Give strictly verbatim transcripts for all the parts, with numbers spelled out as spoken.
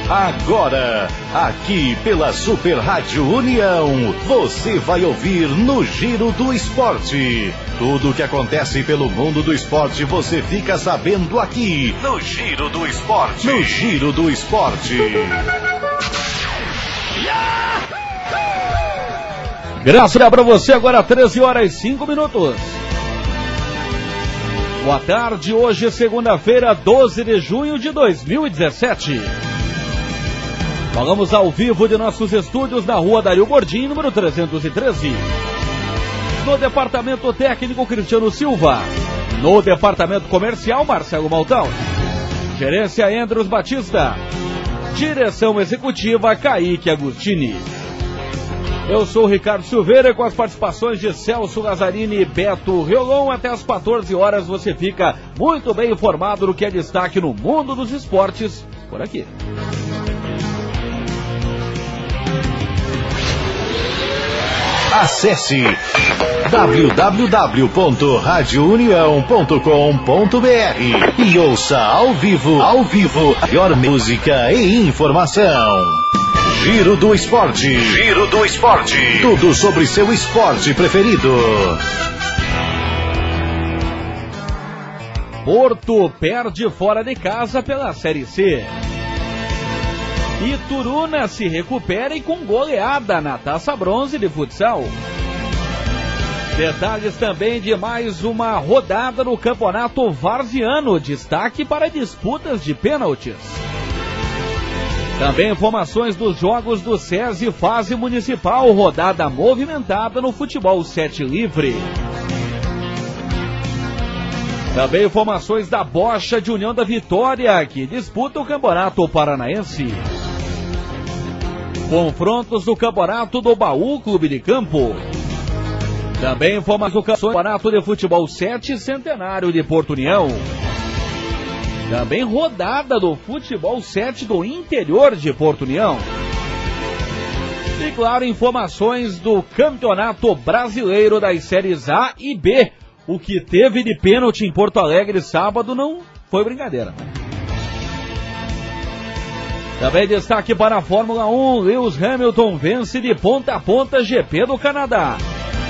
Agora, aqui pela Super Rádio União, você vai ouvir no Giro do Esporte. Tudo o que acontece pelo mundo do esporte você fica sabendo aqui no Giro do Esporte. No Giro do Esporte. Graça para você agora, treze horas e cinco minutos. Boa tarde, hoje segunda-feira, doze de junho de dois mil e dezessete. Falamos ao vivo de nossos estúdios na rua Dario Bordim, número trezentos e treze. No departamento técnico, Cristiano Silva. No departamento comercial, Marcelo Maltão. Gerência, Andros Batista. Direção executiva, Kaique Agostini. Eu sou o Ricardo Silveira, com as participações de Celso Lazzarini e Beto Riolon. Até às quatorze horas você fica muito bem informado do que é destaque no mundo dos esportes por aqui. Acesse w w w ponto rádio união ponto com ponto b r e ouça ao vivo, ao vivo, a melhor música e informação. Giro do Esporte. Giro do Esporte. Tudo sobre seu esporte preferido. Porto perde fora de casa pela Série C. Ituruna se recupera e com goleada na Taça Bronze de futsal. Detalhes também de mais uma rodada no Campeonato Varziano. Destaque para disputas de pênaltis. Também informações dos jogos do SESI Fase Municipal. Rodada movimentada no futebol sete livre. Também informações da Bocha de União da Vitória, que disputa o Campeonato Paranaense. Confrontos do Campeonato do Baú Clube de Campo. Também informações do Campeonato de Futebol sete Centenário de Porto União. Também rodada do Futebol sete do interior de Porto União. E claro, informações do Campeonato Brasileiro das séries A e B. O que teve de pênalti em Porto Alegre sábado não foi brincadeira. Também destaque para a Fórmula um, Lewis Hamilton vence de ponta a ponta G P do Canadá.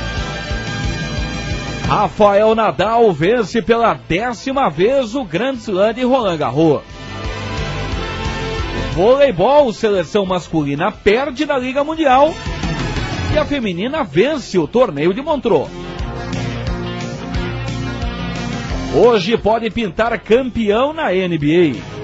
Rafael Nadal vence pela décima vez o Grand Slam de Roland Garros. Voleibol, seleção masculina perde na Liga Mundial e a feminina vence o torneio de Montreux. Hoje pode pintar campeão na N B A.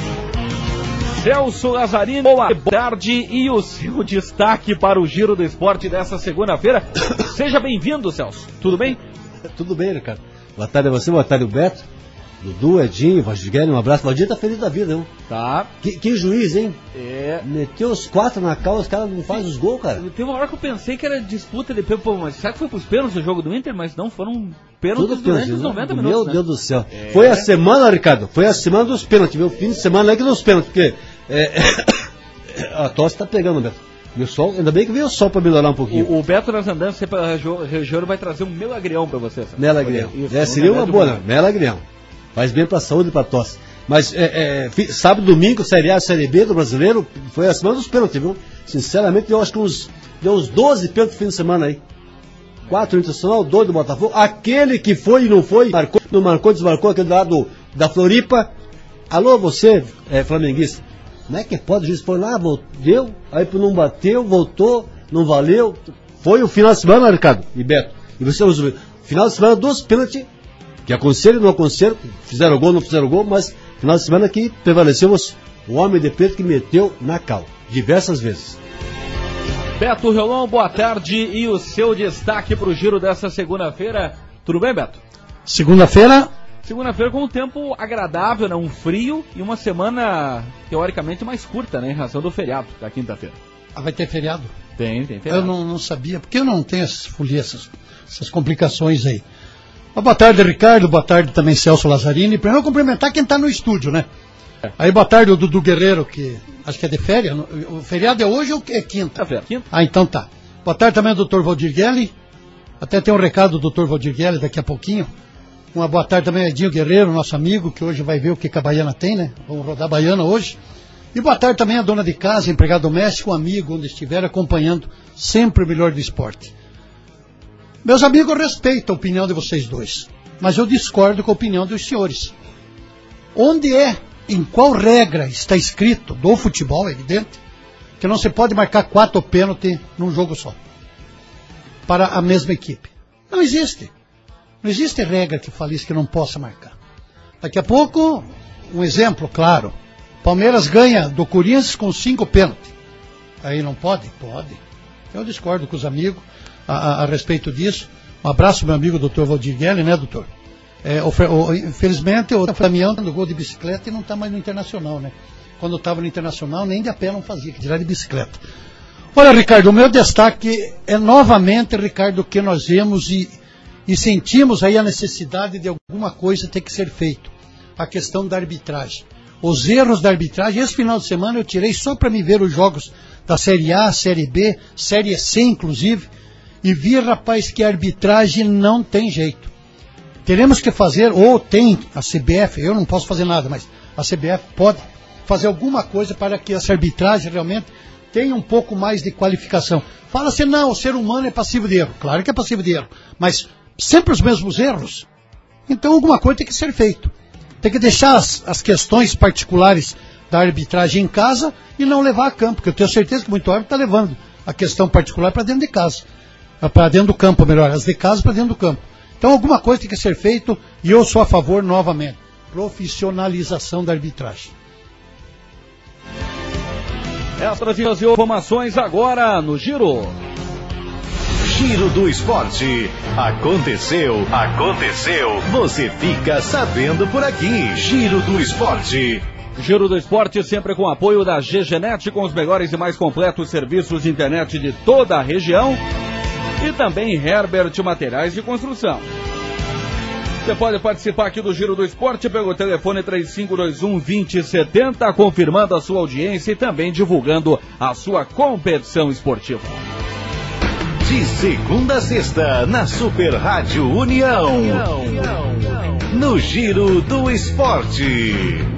Celso Lazzarini, boa tarde e o seu destaque para o Giro do Esporte dessa segunda-feira. Seja bem-vindo, Celso. Tudo bem? Tudo bem, Ricardo. Boa tarde a você, boa tarde o Beto, Dudu, Edinho, Vasguelli, um abraço. O Valdir tá feliz da vida, hein? Tá. Que, que juiz, hein? É. Meteu os quatro na cal, os caras não fazem os gols, cara. Teve uma hora que eu pensei que era disputa de pênalti, mas será que foi pros pênaltis o jogo do Inter? Mas não, foram pênaltis durante os noventa minutos. Meu né? Deus do céu. É. Foi a semana, Ricardo, foi a semana dos pênaltis, meu fim de semana é que dos pênaltis, porque é, a tosse tá pegando, Beto. Meu sol, ainda bem que veio o sol pra melhorar um pouquinho. O, o Beto nas andanças pela região vai trazer um melagrião pra você. Sabe? Melagrião. Isso, É, seria uma boa, né? Melagrião. Faz bem pra saúde e pra tosse. Mas é, é, sábado, domingo, Série A, Série B do brasileiro, foi a semana dos pênaltis, viu? Sinceramente, eu acho que uns, deu uns doze pênaltis no fim de semana aí. Quatro Internacional, dois do Botafogo. Aquele que foi e não foi, marcou, não marcou, desmarcou, aquele lado da Floripa. Alô, você, é, flamenguista. Como é que pode o juiz pôr lá, deu, aí não bateu, voltou, não valeu. Foi o final de semana, Ricardo e Beto. E você usou. Final de semana dos pênaltis, que aconselho, não aconselho, fizeram gol, não fizeram gol, mas final de semana que prevalecemos o homem de preto que meteu na cal, diversas vezes. Beto Riolon, boa tarde e o seu destaque para o giro dessa segunda-feira. Tudo bem, Beto? Segunda-feira? Segunda-feira com um tempo agradável, né? Um frio e uma semana teoricamente mais curta, né? Em razão do feriado da quinta-feira. Ah, vai ter feriado? Tem, tem feriado. Eu não, não sabia, porque eu não tenho essas folias, essas, essas complicações aí. Mas boa tarde, Ricardo, boa tarde também, Celso Lazzarini. Primeiro cumprimentar quem está no estúdio, né? É. Aí boa tarde o Dudu Guerreiro, que acho que é de férias. O feriado é hoje ou é quinta? É quinta. Ah, então tá. Boa tarde também ao doutor Valdir Guelli. Até tem um recado do doutor Valdir Guelli daqui a pouquinho. Uma boa tarde também a Edinho Guerreiro, nosso amigo, que hoje vai ver o que, que a Baiana tem, né? Vamos rodar a Baiana hoje. E boa tarde também a dona de casa, empregado doméstico, um amigo, onde estiver acompanhando sempre o melhor do esporte. Meus amigos, eu respeito a opinião de vocês dois, mas eu discordo com a opinião dos senhores. Onde é, em qual regra está escrito do futebol, é evidente, que não se pode marcar quatro pênaltis num jogo só, para a mesma equipe? Não existe. Não existe regra que fale isso, que não possa marcar. Daqui a pouco, um exemplo claro. Palmeiras ganha do Corinthians com cinco pênaltis. Aí não pode? Pode. Eu discordo com os amigos a, a, a respeito disso. Um abraço, meu amigo doutor Valdir Guelli, né, doutor? É, o, o, infelizmente, o Damião do gol de bicicleta e não está mais no Internacional, né? Quando estava no Internacional, nem de a pé não fazia, que tirar de bicicleta. Olha, Ricardo, o meu destaque é novamente, Ricardo, que nós vemos e, e sentimos aí a necessidade de alguma coisa ter que ser feito. A questão da arbitragem. Os erros da arbitragem. Esse final de semana eu tirei só para me ver os jogos da Série A, Série B, Série C, inclusive, e vi, rapaz, que a arbitragem não tem jeito. Teremos que fazer, ou tem a C B F, eu não posso fazer nada, mas a C B F pode fazer alguma coisa para que essa arbitragem realmente tenha um pouco mais de qualificação. Fala-se, não, o ser humano é passivo de erro. Claro que é passivo de erro, mas sempre os mesmos erros. Então alguma coisa tem que ser feito. Tem que deixar as, as questões particulares da arbitragem em casa e não levar a campo, porque eu tenho certeza que muito árbitro está levando a questão particular para dentro de casa, para dentro do campo, melhor, as de casa para dentro do campo. Então alguma coisa tem que ser feito e eu sou a favor, novamente, profissionalização da arbitragem. Essas e as informações agora no Giro. Giro do Esporte. Aconteceu, aconteceu. Você fica sabendo por aqui. Giro do Esporte. Giro do Esporte sempre com apoio da G G Net, com os melhores e mais completos serviços de internet de toda a região. E também Herbert Materiais de Construção. Você pode participar aqui do Giro do Esporte pelo telefone três cinco dois um, dois zero sete zero, confirmando a sua audiência e também divulgando a sua competição esportiva. De segunda a sexta, na Super Rádio União. No Giro do Esporte.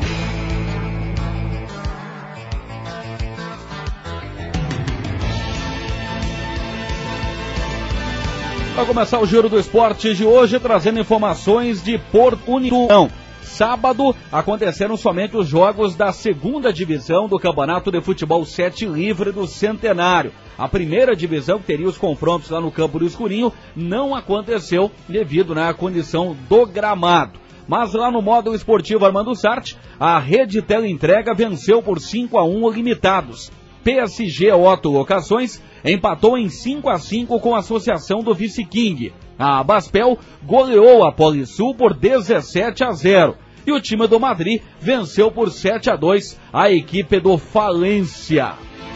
Vai começar o Giro do Esporte de hoje, trazendo informações de Porto União. Sábado aconteceram somente os jogos da segunda divisão do Campeonato de Futebol sete Livre do Centenário. A primeira divisão, que teria os confrontos lá no Campo do Escurinho, não aconteceu devido, né, à condição do gramado. Mas lá no módulo esportivo Armando Sarte, a Rede Teleentrega venceu por cinco a um o Limitados. P S G Otto Locações empatou em cinco a cinco com a Associação do Vice King. A Abaspel goleou a Polisul por dezessete a zero. E o time do Madrid venceu por sete a dois a equipe do Falência.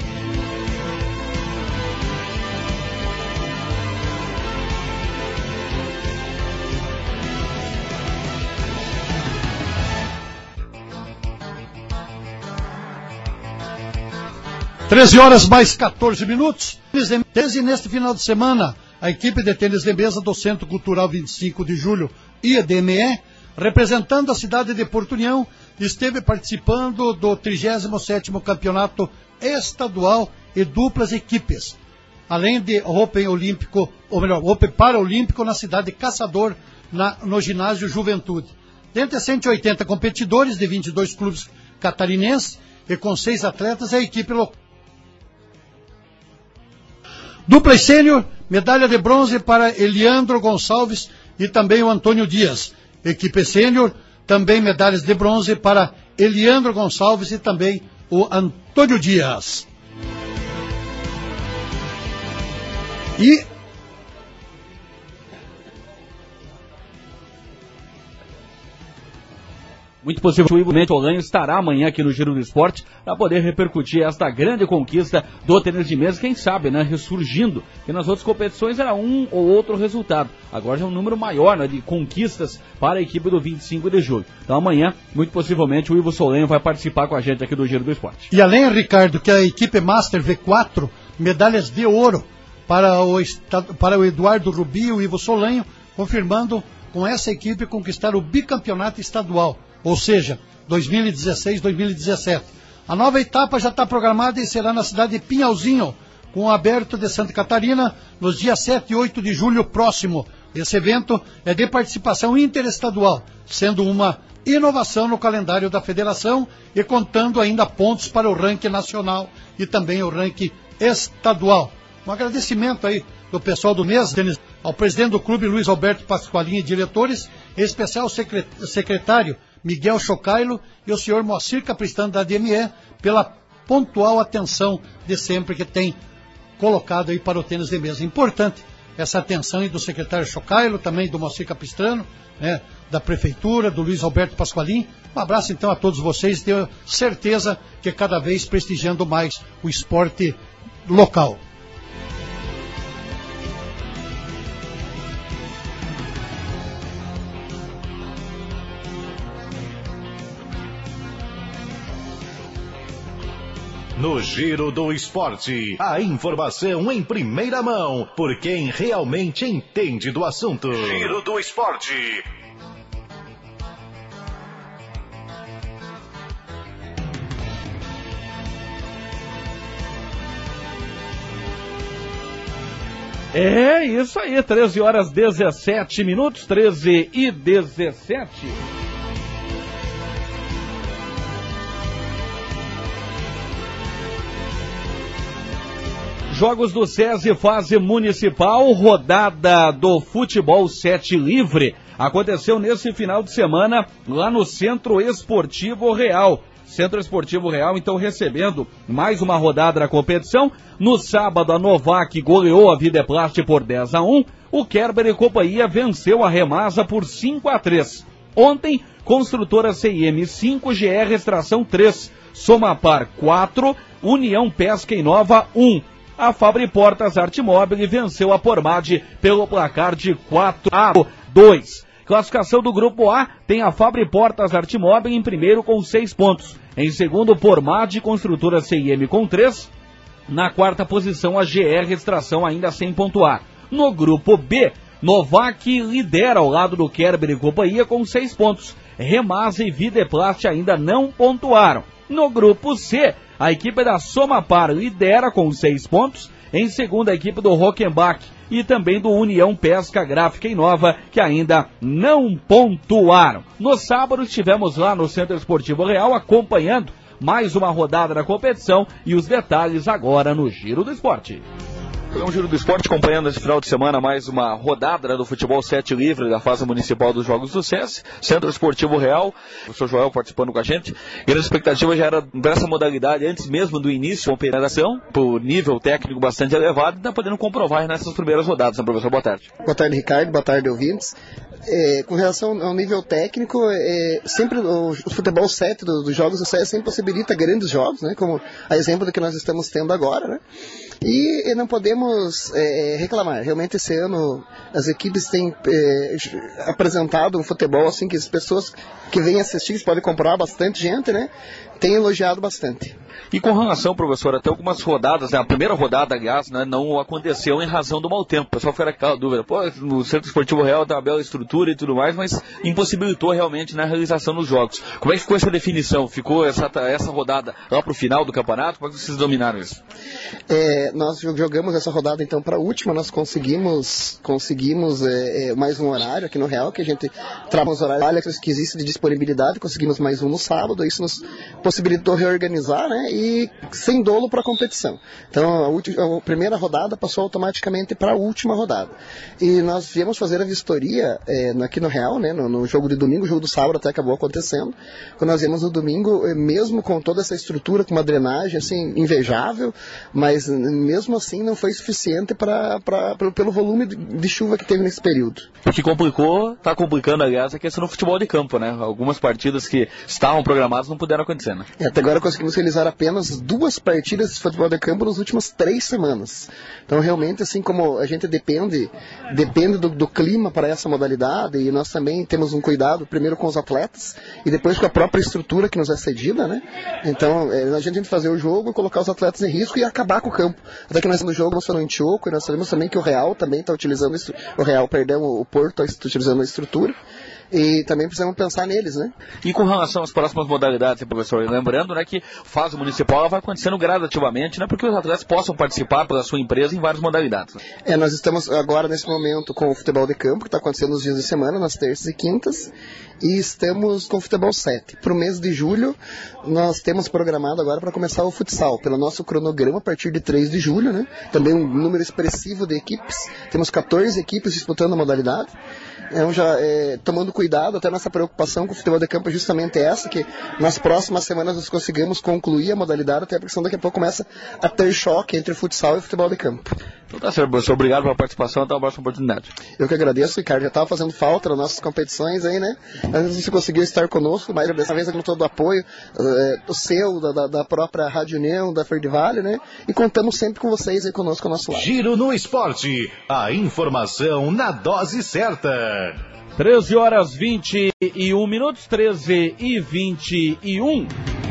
treze horas mais quatorze minutos. Desde neste final de semana, a equipe de tênis de mesa do Centro Cultural vinte e cinco de julho, I D M E, representando a cidade de Porto União, esteve participando do trigésimo sétimo Campeonato Estadual e duplas equipes, além de Open Olímpico, ou melhor, Open Paralímpico na cidade de Caçador, na, no ginásio Juventude. Dentre cento e oitenta competidores de vinte e dois clubes catarinenses e com seis atletas, a equipe local. Dupla sênior, medalha de bronze para Eliandro Gonçalves e também o Antônio Dias. Equipe sênior, também medalhas de bronze para Eliandro Gonçalves e também o Antônio Dias. E muito possivelmente o Olanho estará amanhã aqui no Giro do Esporte para poder repercutir esta grande conquista do tênis de mesa, quem sabe, né, ressurgindo, que nas outras competições era um ou outro resultado. Agora já é um número maior, né, de conquistas para a equipe do vinte e cinco de julho. Então amanhã, muito possivelmente, o Ivo Solenho vai participar com a gente aqui do Giro do Esporte. E além, Ricardo, que a equipe Master V quatro, medalhas de ouro para o, para o Eduardo Rubi e o Ivo Solenho, confirmando com essa equipe conquistar o bicampeonato estadual. Ou seja, dois mil e dezesseis, dois mil e dezessete. A nova etapa já está programada e será na cidade de Pinhalzinho, com o Aberto de Santa Catarina, nos dias sete e oito de julho próximo. Esse evento é de participação interestadual, sendo uma inovação no calendário da federação e contando ainda pontos para o ranking nacional e também o ranking estadual. Um agradecimento aí do pessoal do Mesa Tênis, ao presidente do clube, Luiz Alberto Pasqualini, e diretores, em especial o secretário Miguel Chocailo e o senhor Moacir Capristano da A D M E, pela pontual atenção de sempre que tem colocado aí para o tênis de mesa. Importante essa atenção aí do secretário Chocailo, também do Moacir Capistrano, né, da prefeitura, do Luiz Alberto Pasqualini. Um abraço então a todos vocês, tenho certeza que cada vez prestigiando mais o esporte local. No Giro do Esporte, a informação em primeira mão, por quem realmente entende do assunto. Giro do Esporte. É isso aí, treze horas dezessete minutos, treze e dezessete. Jogos do SESI fase municipal, rodada do futebol sete livre, aconteceu nesse final de semana lá no Centro Esportivo Real. Centro Esportivo Real, então, recebendo mais uma rodada da competição. No sábado, a Novac goleou a Videplast por dez a um, o Kerber e companhia venceu a Remasa por cinco a três. Ontem, Construtora C I M cinco, G R Extração três, Somapar quatro, União Pesca e Nova um. A Fabri Portas Arte Móvel venceu a Pormade pelo placar de quatro a dois. Classificação do Grupo A tem a Fabri Portas Arte Móvel em primeiro com seis pontos. Em segundo, Pormade Construtora C I M com três. Na quarta posição, a G R Extração ainda sem pontuar. No Grupo B, Novac lidera ao lado do Kerber e companhia com seis pontos. Remasa e Videplast ainda não pontuaram. No Grupo C, a equipe da Somapar lidera com seis pontos. Em segundo, a equipe do Rockenbach e também do União Pesca Gráfica e Nova, que ainda não pontuaram. No sábado, estivemos lá no Centro Esportivo Real acompanhando mais uma rodada da competição e os detalhes agora no Giro do Esporte. É um Giro do Esporte acompanhando esse final de semana mais uma rodada, né, do futebol sete livre da fase municipal dos Jogos do SESI, Centro Esportivo Real, o professor Joel participando com a gente, e a expectativa já era dessa modalidade antes mesmo do início da operação, por nível técnico bastante elevado, e está podendo comprovar nessas primeiras rodadas, né, professor? Boa tarde. Boa tarde, Ricardo, boa tarde, ouvintes. É, com relação ao nível técnico, é, sempre o, o futebol sete do, dos Jogos do SESI sempre possibilita grandes jogos, né, como a exemplo do que nós estamos tendo agora, né? E, e não podemos é, reclamar. Realmente esse ano as equipes têm é, apresentado um futebol assim que as pessoas que vêm assistir, podem comprar bastante gente, né? Tem elogiado bastante. E com relação, professor, até algumas rodadas, né, a primeira rodada, aliás, né, não aconteceu em razão do mau tempo. O pessoal foi aquela dúvida, pô, no Centro Esportivo Real tem uma bela estrutura e tudo mais, mas impossibilitou realmente na realização dos jogos. Como é que ficou essa definição? Ficou essa, essa rodada lá para o final do campeonato? Como é que vocês dominaram isso? É, nós jogamos essa rodada então para a última, nós conseguimos, conseguimos é, é, mais um horário aqui no Real, que a gente trava os horários que existe de disponibilidade, conseguimos mais um no sábado, isso nos possibilitou reorganizar, né, e sem dolo para a competição. Então a, última, a primeira rodada passou automaticamente para a última rodada. E nós viemos fazer a vistoria é, aqui no Real, né, no, no jogo de domingo, o jogo do sábado até acabou acontecendo. Quando nós viemos no domingo, mesmo com toda essa estrutura, com uma drenagem assim, invejável, mas mesmo assim não foi suficiente pra, pra, pra, pelo volume de, de chuva que teve nesse período. O que complicou, está complicando, aliás, a questão do futebol de campo, né? Algumas partidas que estavam programadas não puderam acontecer, né? É, até agora conseguimos realizar apenas duas partidas de futebol de campo nas últimas três semanas. Então, realmente, assim como a gente depende, depende do, do clima para essa modalidade, e nós também temos um cuidado, primeiro com os atletas, e depois com a própria estrutura que nos é cedida, né? Então, é, a gente tem que fazer o jogo, colocar os atletas em risco e acabar com o campo. Até que nós no jogo, nós falamos em Tioco, e nós sabemos também que o Real também está utilizando, o Real, perdão, o Porto está utilizando a estrutura. e também precisamos pensar neles, né? E com relação às próximas modalidades, professor, lembrando, né, que fase municipal ela vai acontecendo gradativamente, né, porque os atletas possam participar pela sua empresa em várias modalidades. Né? É, nós estamos agora nesse momento com o futebol de campo, que está acontecendo nos dias de semana, nas terças e quintas, e estamos com o futebol sete. Para o mês de julho, nós temos programado agora para começar o futsal, pelo nosso cronograma, a partir de três de julho, né? Também um número expressivo de equipes, temos quatorze equipes disputando a modalidade. Então, já é, tomando cuidado, até nossa preocupação com o futebol de campo é justamente essa, que nas próximas semanas nós consigamos concluir a modalidade, até porque senão daqui a pouco começa a ter choque entre futsal e futebol de campo. Então tá certo, professor. Obrigado pela participação, até a próxima oportunidade. Eu que agradeço, Ricardo. Já estava fazendo falta nas nossas competições aí, né? Antes você conseguiu estar conosco, mas dessa vez com todo o apoio é, o seu, da, da própria Rádio União, da Verde Vale, né? E contamos sempre com vocês aí conosco ao nosso lado. Giro no Esporte, a informação na dose certa. treze horas vinte e um minutos, treze e vinte e um.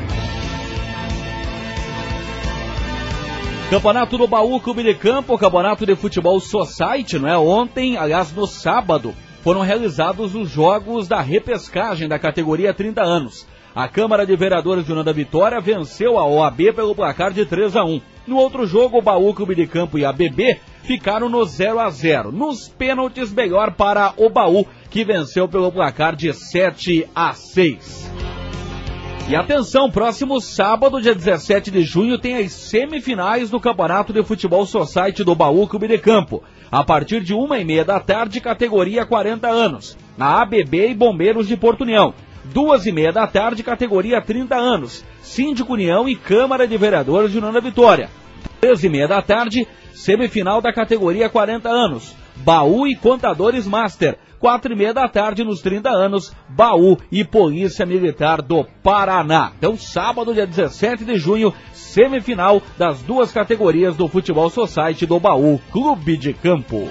Campeonato do Baú Clube de Campo, Campeonato de Futebol Society, não é? Ontem, aliás, no sábado, foram realizados os jogos da repescagem da categoria trinta anos. A Câmara de Vereadores de União da Vitória venceu a O A B pelo placar de três a um. No outro jogo, o Baú Clube de Campo e a B B ficaram no zero a zero. Nos pênaltis, melhor para o Baú, que venceu pelo placar de sete a seis. E atenção, próximo sábado, dia dezessete de junho, tem as semifinais do Campeonato de Futebol Society do Baú Clube de Campo. A partir de uma e meia da tarde, categoria quarenta anos. Na A B B e Bombeiros de Porto União. Duas e meia da tarde, categoria trinta anos. Síndico União e Câmara de Vereadores de União da Vitória. Três e meia da tarde, semifinal da categoria quarenta anos. Baú e Contadores Master. Quatro e meia da tarde, nos trinta anos, Baú e Polícia Militar do Paraná. Então, sábado, dia dezessete de junho, semifinal das duas categorias do Futebol Society do Baú Clube de Campo.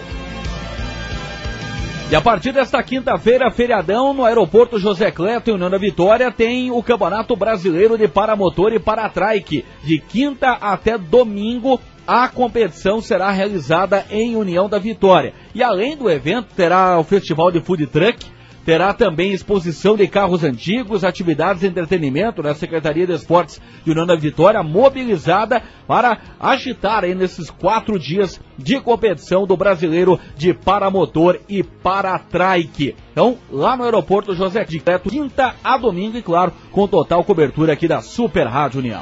E a partir desta quinta-feira, feriadão, no Aeroporto José Cleto, em União da Vitória, tem o Campeonato Brasileiro de Paramotor e Paratrike. De quinta até domingo, a competição será realizada em União da Vitória. E além do evento, terá o Festival de Food Truck, terá também exposição de carros antigos, atividades de entretenimento na Secretaria de Esportes de União da Vitória, mobilizada para agitar aí nesses quatro dias de competição do Brasileiro de Paramotor e Paratrike. Então, lá no Aeroporto José Cleto, quinta a domingo e, claro, com total cobertura aqui da Super Rádio União.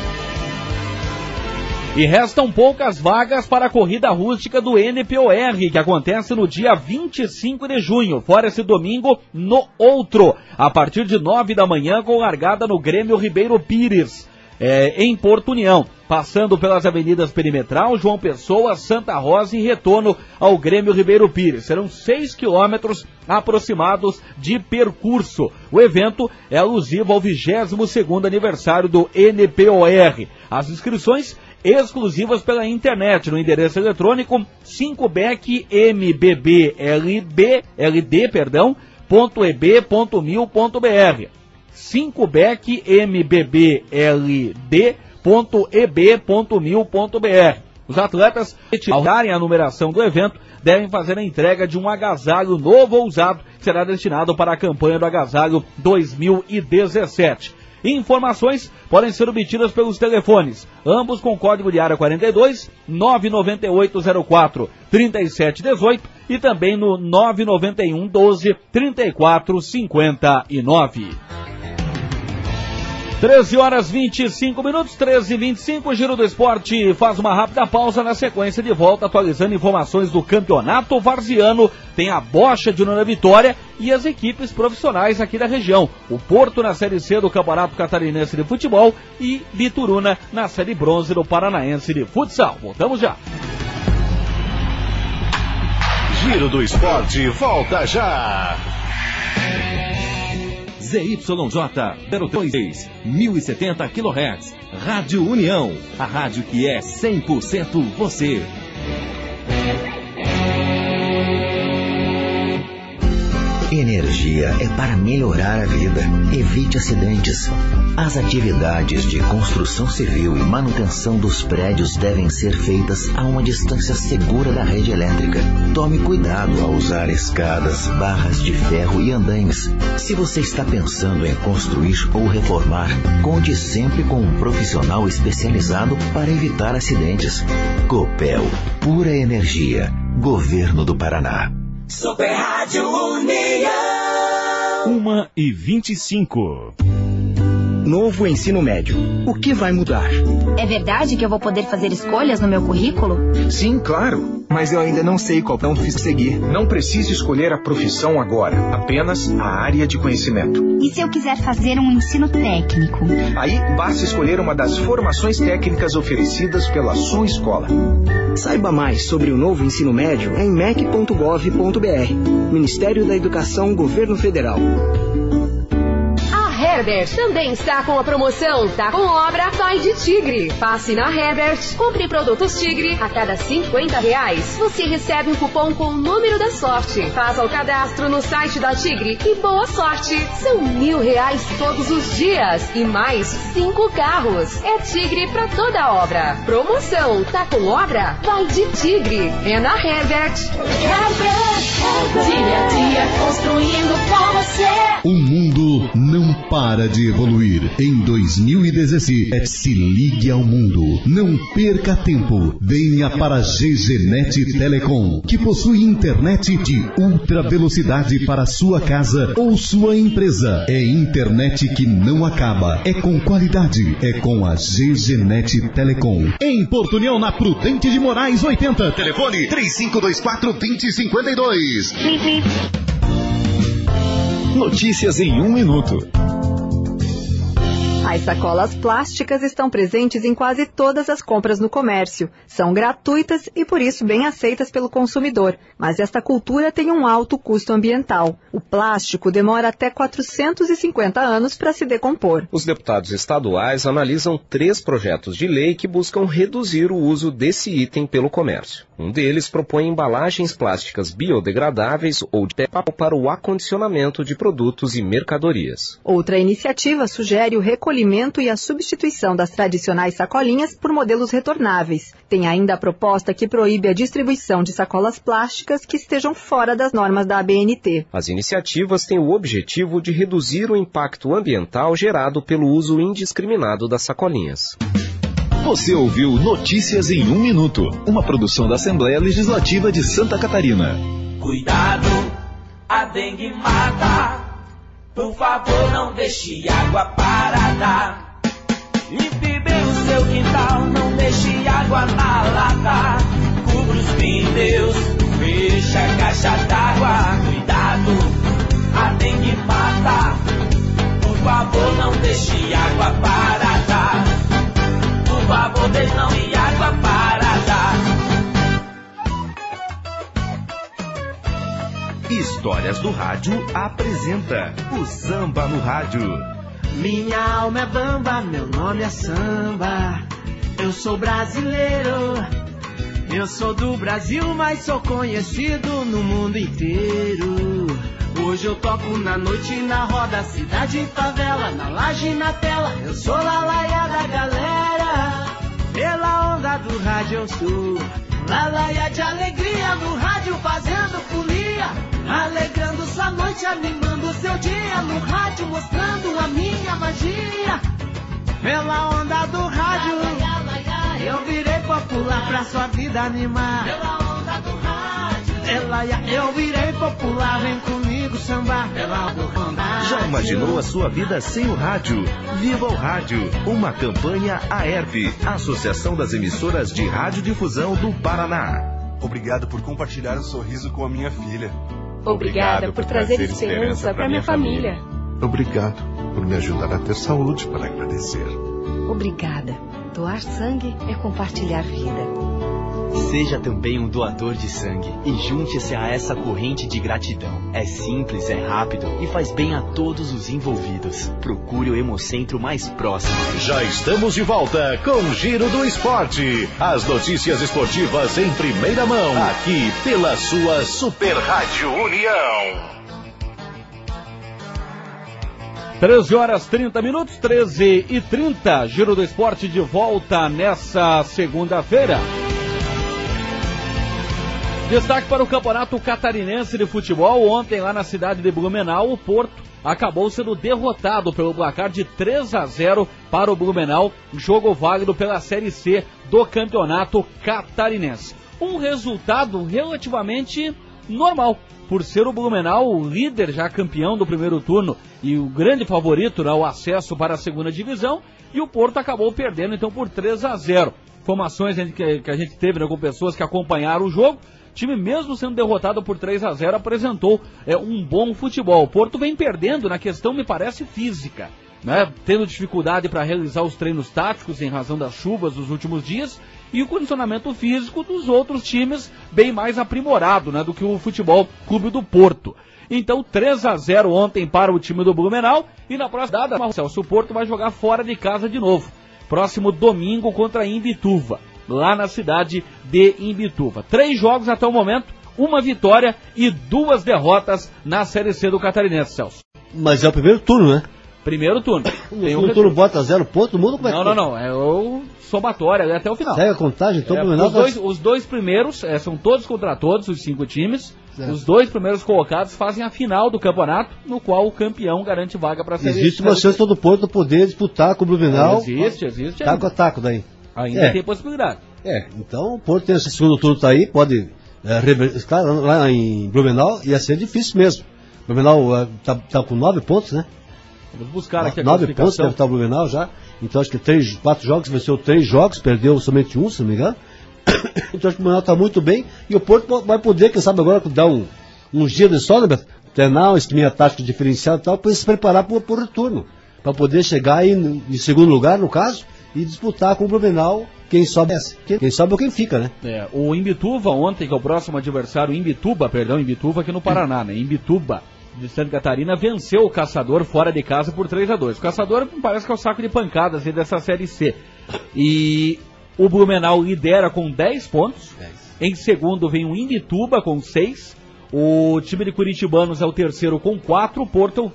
E restam poucas vagas para a corrida rústica do N P O R, que acontece no dia vinte e cinco de junho, fora esse domingo, no outro, a partir de nove da manhã, com largada no Grêmio Ribeiro Pires, é, em Porto União, passando pelas avenidas Perimetral, João Pessoa, Santa Rosa e retorno ao Grêmio Ribeiro Pires. Serão seis quilômetros aproximados de percurso. O evento é alusivo ao vigésimo segundo aniversário do N P O R. As inscrições exclusivas pela internet, no endereço eletrônico cinco B E C M B B L B L D, perdão, ponto e b ponto mil ponto b r. cinco B E C M B B L D ponto e b ponto mil ponto b r. Os atletas, ao darem a numeração do evento, devem fazer a entrega de um agasalho novo ou usado, que será destinado para a campanha do agasalho dois mil e dezessete. Informações podem ser obtidas pelos telefones, ambos com código de área quarenta e dois, nove nove oito zero quatro, três sete um oito e também no nove nove um, doze, trinta e quatro, cinquenta e nove. treze horas e vinte e cinco minutos, treze e vinte e cinco, Giro do Esporte faz uma rápida pausa, na sequência de volta atualizando informações do Campeonato Varziano, tem a Bocha de União da Vitória e as equipes profissionais aqui da região, o Porto na Série C do Campeonato Catarinense de Futebol e Bituruna na Série Bronze do Paranaense de Futsal. Voltamos já. Giro do Esporte volta já. Z Y J zero dois, mil e setenta quilohertz. Rádio União, a rádio que é cem por cento você. Energia é para melhorar a vida. Evite acidentes. As atividades de construção civil e manutenção dos prédios devem ser feitas a uma distância segura da rede elétrica. Tome cuidado ao usar escadas, barras de ferro e andaimes. Se você está pensando em construir ou reformar, conte sempre com um profissional especializado para evitar acidentes. Copel, pura energia. Governo do Paraná. Super Rádio União. Uma e vinte e cinco. Novo ensino médio. O que vai mudar? É verdade que eu vou poder fazer escolhas no meu currículo? Sim, claro. Mas eu ainda não sei qual não fiz seguir. Não precisa escolher a profissão agora, apenas a área de conhecimento. E se eu quiser fazer um ensino técnico? Aí basta escolher uma das formações técnicas oferecidas pela sua escola. Saiba mais sobre o novo ensino médio em m e c ponto gov ponto b r. Ministério da Educação, Governo Federal. Herbert também está com a promoção Tá com Obra, vai de Tigre. Passe na Herbert, compre produtos Tigre a cada cinquenta reais. Você recebe um cupom com o número da sorte. Faça o cadastro no site da Tigre e boa sorte. São mil reais todos os dias e mais cinco carros. É Tigre pra toda obra. Promoção Tá com Obra, vai de Tigre. É na Herbert. Herbert, Herbert. Dia a dia construindo com você. O mundo não para de evoluir. Em dois mil e dezessete, se ligue ao mundo. Não perca tempo. Venha para a G G Net Telecom, que possui internet de ultra velocidade para sua casa ou sua empresa. É internet que não acaba. É com qualidade. É com a G G Net Telecom. Em Porto União, na Prudente de Moraes oitenta. Telefone três cinco dois quatro, dois zero cinco dois. Notícias em um minuto. As sacolas plásticas estão presentes em quase todas as compras no comércio. São gratuitas e, por isso, bem aceitas pelo consumidor. Mas esta cultura tem um alto custo ambiental. O plástico demora até quatrocentos e cinquenta anos para se decompor. Os deputados estaduais analisam três projetos de lei que buscam reduzir o uso desse item pelo comércio. Um deles propõe embalagens plásticas biodegradáveis ou de papel para o acondicionamento de produtos e mercadorias. Outra iniciativa sugere o recolhimento e a substituição das tradicionais sacolinhas por modelos retornáveis. Tem ainda a proposta que proíbe a distribuição de sacolas plásticas que estejam fora das normas da A B N T. As iniciativas têm o objetivo de reduzir o impacto ambiental gerado pelo uso indiscriminado das sacolinhas. Você ouviu Notícias em um Minuto, uma produção da Assembleia Legislativa de Santa Catarina. Cuidado, a dengue mata. Por favor, não deixe água parada. Limpe bem o seu quintal, não deixe água na lata. Cubra os pneus, fecha a caixa d'água. Cuidado, a dengue mata. Por favor, não deixe água parada. Por favor, deixe não ir água parada. Histórias do Rádio apresenta o Samba no Rádio. Minha alma é bamba, meu nome é samba. Eu sou brasileiro. Eu sou do Brasil, mas sou conhecido no mundo inteiro. Hoje eu toco na noite, na roda, cidade e favela, na laje e na tela. Eu sou lalaia da galera. Pela onda do rádio eu sou lalaia de alegria no rádio fazendo folia. Alegrando sua noite, animando seu dia. No rádio mostrando a minha magia. Pela onda do rádio eu virei popular pra sua vida animar. Pela onda do rádio ela, eu virei popular, vem comigo sambar. Pela onda do rádio. Já imaginou a sua vida sem o rádio? Viva o Rádio, uma campanha A E R P, Associação das Emissoras de Radiodifusão do Paraná. Obrigado por compartilhar um sorriso com a minha filha. Obrigada por trazer esperança para minha família. Obrigado por me ajudar a ter saúde para agradecer. Obrigada. Doar sangue é compartilhar vida. Seja também um doador de sangue e junte-se a essa corrente de gratidão. É simples, é rápido e faz bem a todos os envolvidos. Procure o Hemocentro mais próximo. Já estamos de volta com o Giro do Esporte. As notícias esportivas em primeira mão, aqui pela sua Super Rádio União. treze horas trinta minutos, treze e trinta, Giro do Esporte de volta nessa segunda-feira. Destaque para o Campeonato Catarinense de Futebol. Ontem, lá na cidade de Blumenau, o Porto acabou sendo derrotado pelo placar de três a zero para o Blumenau, jogo válido pela Série C do Campeonato Catarinense. Um resultado relativamente normal, por ser o Blumenau o líder, já campeão do primeiro turno e o grande favorito ao acesso para a segunda divisão, e o Porto acabou perdendo então por três a zero. Informações que a gente teve, né, com pessoas que acompanharam o jogo. O time, mesmo sendo derrotado por três a zero, apresentou é, um bom futebol. O Porto vem perdendo na questão, me parece, física, né? Tendo dificuldade para realizar os treinos táticos em razão das chuvas dos últimos dias, e o condicionamento físico dos outros times bem mais aprimorado, né, do que o Futebol Clube do Porto. Então, três a zero ontem para o time do Blumenau, e na próxima data, o Porto vai jogar fora de casa de novo. Próximo domingo contra Imbituva, lá na cidade de Imbituva. Três jogos até o momento, uma vitória e duas derrotas na Série C do Catarinense, Celso. Mas é o primeiro turno, né? Primeiro turno. Tem um turno bota zero ponto, muda como é que Não, não, não. É o somatório até o final. Segue a contagem, então, é, o os, dois, os dois primeiros, é, são todos contra todos, os cinco times. Certo. Os dois primeiros colocados fazem a final do campeonato, no qual o campeão garante vaga para a Série C. Existe uma chance do Porto poder disputar com o Blumenau. É, existe, existe. Taco a taco daí. Ainda é. tem possibilidade. É, então o Porto tem esse segundo turno tá aí, pode. É, rever... Claro, lá em Blumenau ia ser difícil mesmo. Blumenau está tá com nove pontos, né? Vamos buscar aqui a nove pontos deve estar o Blumenau já. Então acho que três, quatro jogos, venceu três jogos, perdeu somente um, se não me engano. Então acho que o Blumenau está muito bem. E o Porto vai poder, quem sabe agora, dar um, um dia de sol, né, treinar um esqueminha tático diferenciado e tal, para se preparar para o retorno. Para poder chegar aí em segundo lugar, no caso, e disputar com o Blumenau. Quem sobe, quem sobe ou quem fica, né? É, o Imbituva ontem, que é o próximo adversário, Imbituba, perdão, Imbituva aqui no Paraná, né? Imbituba de Santa Catarina venceu o Caçador fora de casa por três a dois. O Caçador parece que é o saco de pancadas dessa Série C. E o Blumenau lidera com dez pontos. dez. Em segundo vem o Imbituba com seis. O time de Curitibanos é o terceiro com quatro. O Porto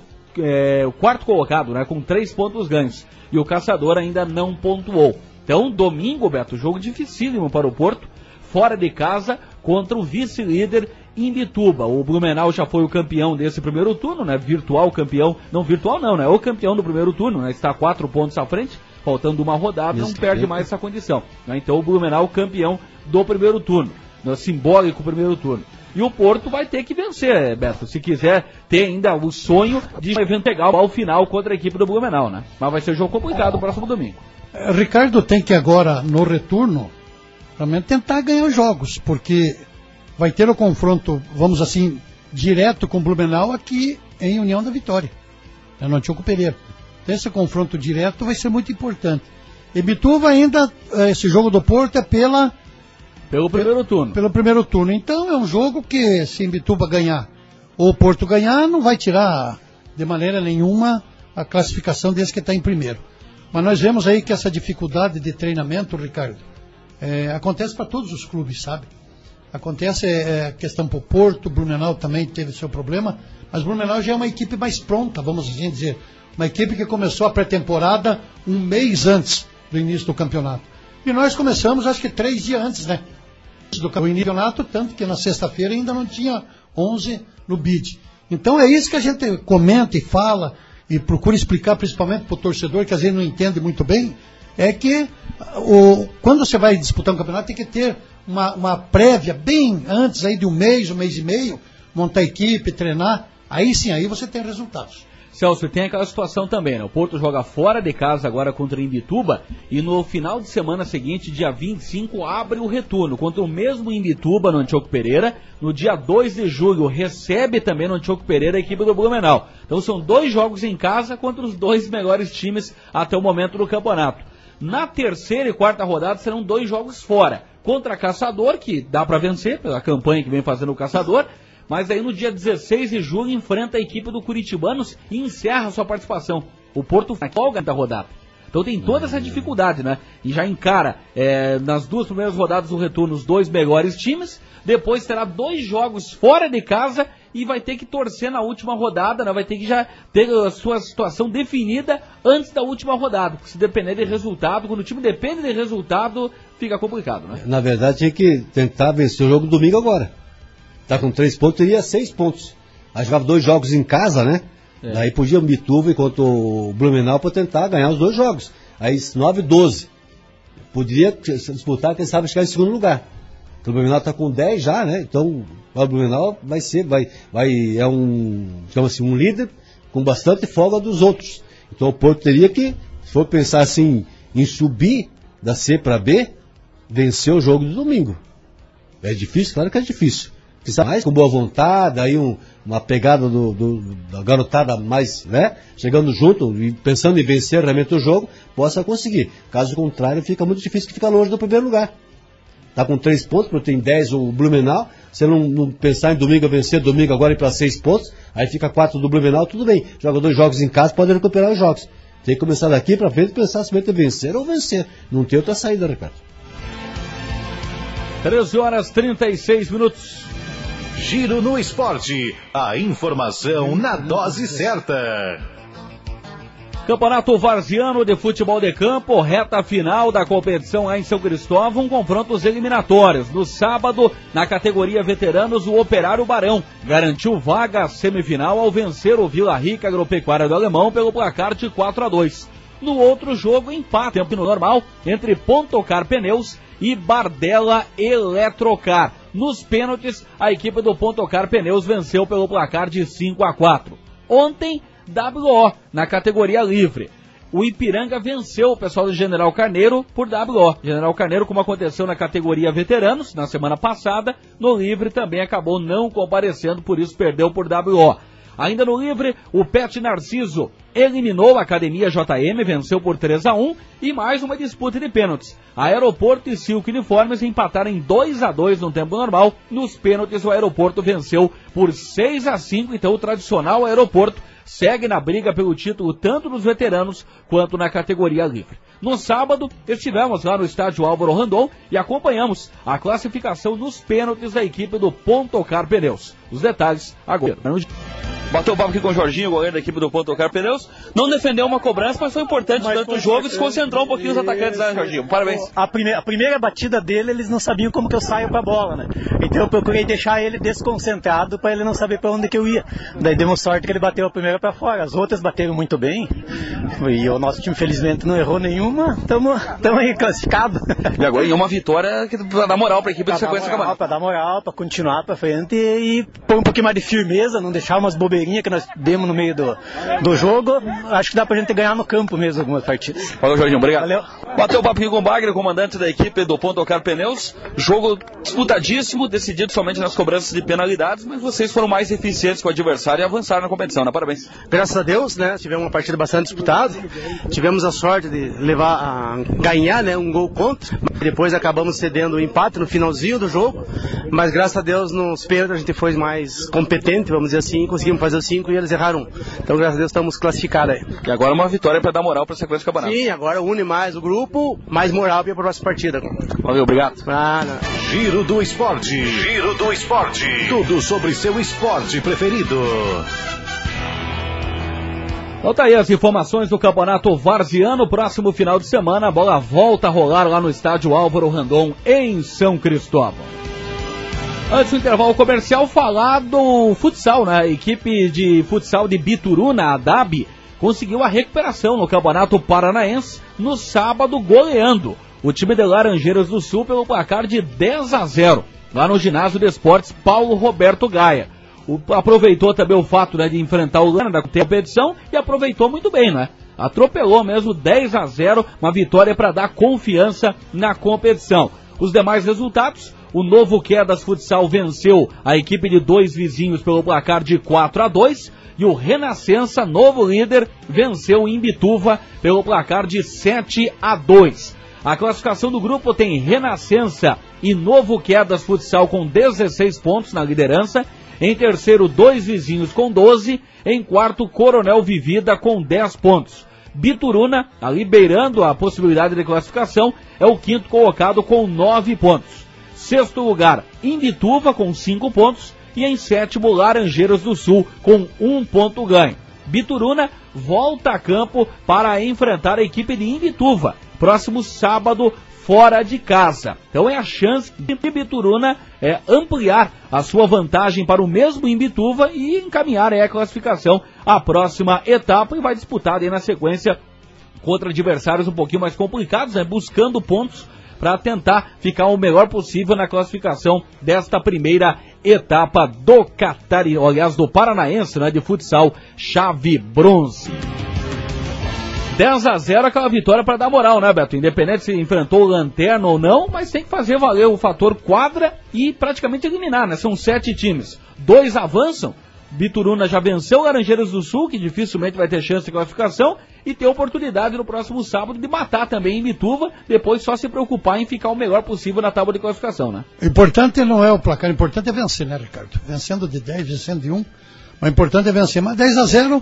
é o quarto colocado, né? Com três pontos ganhos. E o Caçador ainda não pontuou. Então, domingo, Beto, jogo dificílimo para o Porto, fora de casa, contra o vice-líder Imbituba. O Blumenau já foi o campeão desse primeiro turno, né? Virtual campeão, não virtual não, né? O campeão do primeiro turno, né? Está quatro pontos à frente, faltando uma rodada, Isso não perde mais essa condição, né? Então o Blumenau campeão do primeiro turno, no simbólico primeiro turno. E o Porto vai ter que vencer, Beto, se quiser ter ainda o sonho de um evento legal ao final contra a equipe do Blumenau, né? Mas vai ser um jogo complicado no próximo domingo. Ricardo tem que agora, no retorno, realmente tentar ganhar os jogos, porque vai ter o confronto, vamos assim, direto com o Blumenau aqui em União da Vitória, é no Antioco Pereira. Então esse confronto direto vai ser muito importante. Imbituva ainda, esse jogo do Porto é pela... Pelo primeiro turno. Pelo primeiro turno. Então é um jogo que, se Imbituva ganhar ou o Porto ganhar, não vai tirar de maneira nenhuma a classificação desse que está em primeiro. Mas nós vemos aí que essa dificuldade de treinamento, Ricardo, é, acontece para todos os clubes, sabe? Acontece é, questão para o Porto, o Blumenau também teve seu problema, mas o Blumenau já é uma equipe mais pronta, vamos assim dizer. Uma equipe que começou a pré-temporada um mês antes do início do campeonato. E nós começamos, acho que três dias antes, né? Do campeonato, tanto que na sexta-feira ainda não tinha onze no bid. Então é isso que a gente comenta e fala e procura explicar principalmente para o torcedor, que às vezes não entende muito bem, é que o, quando você vai disputar um campeonato tem que ter uma, uma prévia bem antes aí de um mês, um mês e meio, montar equipe, treinar, aí sim, aí você tem resultados. Celso, tem aquela situação também, né? O Porto joga fora de casa agora contra o Imbituba e no final de semana seguinte, dia vinte e cinco, abre o retorno contra o mesmo Imbituba no Antioco Pereira. No dia dois de julho, recebe também no Antioco Pereira a equipe do Blumenau. Então são dois jogos em casa contra os dois melhores times até o momento do campeonato. Na terceira e quarta rodada serão dois jogos fora. Contra Caçador, que dá para vencer pela campanha que vem fazendo o Caçador. Mas aí no dia dezesseis de julho enfrenta a equipe do Curitibanos e encerra sua participação. O Porto folga da rodada. Então tem toda essa dificuldade, né? E já encara é, nas duas primeiras rodadas do retorno os dois melhores times. Depois terá dois jogos fora de casa e vai ter que torcer na última rodada, né? Vai ter que já ter a sua situação definida antes da última rodada. Porque se depender de resultado, quando o time depende de resultado, fica complicado, né? Na verdade, tinha que tentar vencer o jogo domingo agora. Tá com três pontos, teria seis pontos. Aí jogava dois jogos em casa, né? É. Daí podia o Mituva enquanto o Blumenau para tentar ganhar os dois jogos. Aí nove e doze. Poderia disputar, quem sabe, chegar em segundo lugar. O Blumenau está com dez já, né? Então o Blumenau vai ser, vai, vai, é um, digamos assim, um líder com bastante folga dos outros. Então o Porto teria que, se for pensar assim, em subir da C para B, vencer o jogo do domingo. É difícil? Claro que é difícil. Precisa mais com boa vontade, aí um, uma pegada do, do, da garotada mais, né? Chegando junto e pensando em vencer realmente o jogo, possa conseguir. Caso contrário, fica muito difícil que fica longe do primeiro lugar. Tá com três pontos, porque tem dez o Blumenau. Se não, não pensar em domingo a vencer, domingo agora ir para seis pontos, aí fica quatro do Blumenau, tudo bem. Joga dois jogos em casa, pode recuperar os jogos. Tem que começar daqui para frente e pensar se vai ter vencer ou vencer. Não tem outra saída, Ricardo. treze horas e trinta e seis minutos. Giro no Esporte, a informação na dose certa. Campeonato Varziano de Futebol de Campo, reta final da competição lá em São Cristóvão, confrontos eliminatórios. No sábado, na categoria veteranos, o Operário Barão garantiu vaga à semifinal ao vencer o Vila Rica Agropecuária do Alemão pelo placar de quatro a dois. No outro jogo, empate tempo no normal entre Pontocar Pneus e Bardella Eletrocar. Nos pênaltis, a equipe do Pontocar Pneus venceu pelo placar de cinco a quatro. Ontem, W O, na categoria livre. O Ipiranga venceu o pessoal do General Carneiro por W O. General Carneiro, como aconteceu na categoria veteranos, na semana passada, no livre também acabou não comparecendo, por isso perdeu por W O. Ainda no livre, o Pet Narciso eliminou a Academia J M, venceu por três a um, e mais uma disputa de pênaltis. Aeroporto e Silk Uniformes empataram em dois a dois no tempo normal. Nos pênaltis, o Aeroporto venceu por seis a cinco, então o tradicional Aeroporto segue na briga pelo título tanto nos veteranos quanto na categoria livre. No sábado, estivemos lá no estádio Álvaro Randon e acompanhamos a classificação nos pênaltis da equipe do Pontocar Pneus. Os detalhes agora. Bateu o papo aqui com o Jorginho, goleiro da equipe do Pontocar Pneus. Não defendeu uma cobrança, mas foi importante mas durante o jogo e desconcentrou um pouquinho os atacantes, né, Jorginho? Parabéns. A, prime a primeira batida dele, eles não sabiam como que eu saio com a bola, né? Então eu procurei deixar ele desconcentrado para ele não saber para onde que eu ia. Daí demos sorte que ele bateu a primeira para fora. As outras bateram muito bem. E o nosso time, felizmente, não errou nenhuma. Estamos aí classificados. E agora, e uma vitória que para dar moral para a equipe de sequência moral, para dar moral, para continuar para frente e pôr um pouquinho mais de firmeza, não deixar umas bobeirinhas que nós demos no meio do, do jogo. Acho que dá pra gente ganhar no campo mesmo algumas partidas. Valeu, Jorginho, obrigado. Valeu. Bateu o papinho com o Bagre, comandante da equipe do Pontocar Pneus. Jogo disputadíssimo, decidido somente nas cobranças de penalidades, mas vocês foram mais eficientes com o adversário e avançaram na competição, né? Parabéns. Graças a Deus, né? Tivemos uma partida bastante disputada. Tivemos a sorte de levar a ganhar, né? Um gol contra. Depois acabamos cedendo o empate no finalzinho do jogo. Mas graças a Deus, nos pênaltis a gente foi mais competente, vamos dizer assim, conseguimos fazer os cinco e eles erraram. Então, graças a Deus, estamos classificados aí. E agora uma vitória para dar moral para a sequência do campeonato. Sim, agora une mais o grupo, mais moral para a próxima partida. Valeu, obrigado. Ah, Giro do Esporte. Giro do Esporte. Tudo sobre seu esporte preferido. Então tá aí as informações do Campeonato Varziano. Próximo final de semana, a bola volta a rolar lá no estádio Álvaro Randon, em São Cristóvão. Antes do intervalo comercial, falar do futsal, né? A equipe de futsal de Bituruna, a D A B, conseguiu a recuperação no Campeonato Paranaense no sábado, goleando o time de Laranjeiras do Sul pelo placar de dez a zero, lá no ginásio de esportes Paulo Roberto Gaia. O, aproveitou também o fato, né, de enfrentar o Lana da competição e aproveitou muito bem, né? Atropelou mesmo dez a zero, uma vitória para dar confiança na competição. Os demais resultados: o Novo Quedas Futsal venceu a equipe de dois vizinhos pelo placar de quatro a dois e o Renascença, novo líder, venceu o Imbituva pelo placar de sete a dois. A classificação do grupo tem Renascença e Novo Quedas Futsal com dezesseis pontos na liderança. Em terceiro, dois vizinhos com doze. Em quarto, Coronel Vivida com dez pontos. Bituruna, ali beirando a possibilidade de classificação, é o quinto colocado com nove pontos. Sexto lugar, Imbituva com cinco pontos. e em sétimo Laranjeiras do Sul com um ponto ganho. Bituruna volta a campo para enfrentar a equipe de Imbituva, próximo sábado, fora de casa. Então é a chance de Bituruna é, ampliar a sua vantagem para o mesmo Imbituva e encaminhar é, a classificação à próxima etapa e vai disputar aí na sequência contra adversários um pouquinho mais complicados, né, buscando pontos para tentar ficar o melhor possível na classificação desta primeira etapa do Catari, aliás, do Paranaense, né, de futsal chave bronze. dez a zero aquela vitória para dar moral, né, Beto? Independente se enfrentou o Lanterna ou não, mas tem que fazer valer o fator quadra e praticamente eliminar, né? São sete times. Dois avançam. Bituruna já venceu Laranjeiras do Sul, que dificilmente vai ter chance de classificação, e tem oportunidade no próximo sábado de matar também Imbituva, depois só se preocupar em ficar o melhor possível na tábua de classificação, né? O importante não é o placar, o importante é vencer, né, Ricardo? Vencendo de dez, vencendo de um, o importante é vencer. Mas dez a zero,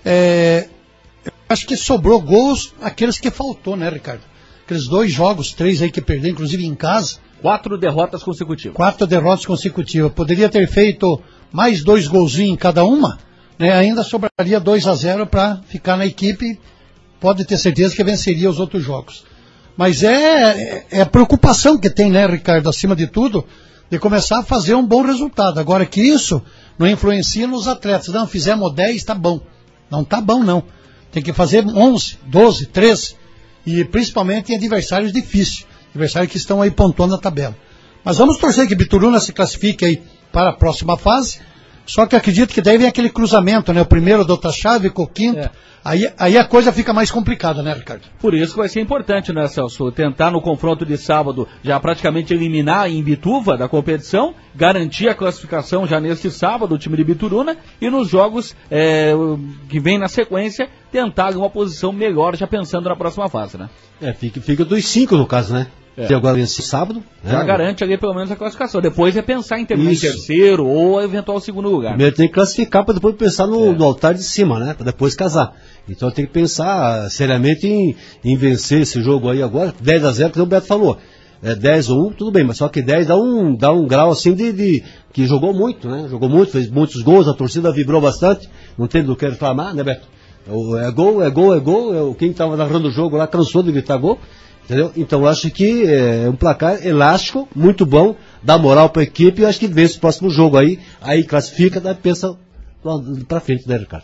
é... acho que sobrou gols aqueles que faltou, né, Ricardo? Aqueles dois jogos, três aí que perdeu, inclusive em casa. Quatro derrotas consecutivas. Quatro derrotas consecutivas. Poderia ter feito mais dois golzinhos em cada uma, né? Ainda sobraria dois a zero para ficar na equipe. Pode ter certeza que venceria os outros jogos. Mas é, é a preocupação que tem, né, Ricardo, acima de tudo, de começar a fazer um bom resultado. Agora que isso não influencia nos atletas. Não, fizemos dez, tá bom. Não tá bom, não. Tem que fazer onze, doze, treze. E principalmente em adversários difíceis. Adversários que estão aí pontuando na tabela. Mas vamos torcer que Bituruna se classifique aí para a próxima fase. Só que acredito que daí vem aquele cruzamento, né? O primeiro da outra chave com o quinto. É. Aí, aí a coisa fica mais complicada, né, Ricardo? Por isso que vai ser importante, né, Celso? Tentar no confronto de sábado já praticamente eliminar a Imbituva da competição, garantir a classificação já neste sábado, o time de Bituruna, e nos jogos é, que vem na sequência, tentar uma posição melhor já pensando na próxima fase, né? É, fica, fica dos cinco no caso, né? É. E agora vence sábado. Já né? garante ali pelo menos a classificação. Depois é pensar em terminar em terceiro ou eventual segundo lugar. Primeiro tem que classificar para depois pensar no, é. no altar de cima, né? Para depois casar. Então tem que pensar seriamente em, em vencer esse jogo aí agora. dez a zero, como o Beto falou. É dez ou um, tudo bem, mas só que dez dá um, dá um grau assim de, de. que jogou muito, né? Jogou muito, fez muitos gols, a torcida vibrou bastante. Não tem do que reclamar, né, Beto? É gol, é gol, é gol. Quem estava narrando o jogo lá cansou de gritar gol. Entendeu? Então eu acho que é um placar elástico, muito bom, dá moral para a equipe e acho que vence o próximo jogo aí, aí classifica, daí pensa para frente, né, Ricardo?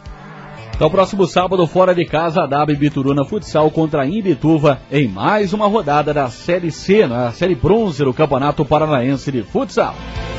Então, próximo sábado, fora de casa, a W Bituruna Futsal contra a Imbituva em mais uma rodada da Série C, na Série Bronze do Campeonato Paranaense de Futsal.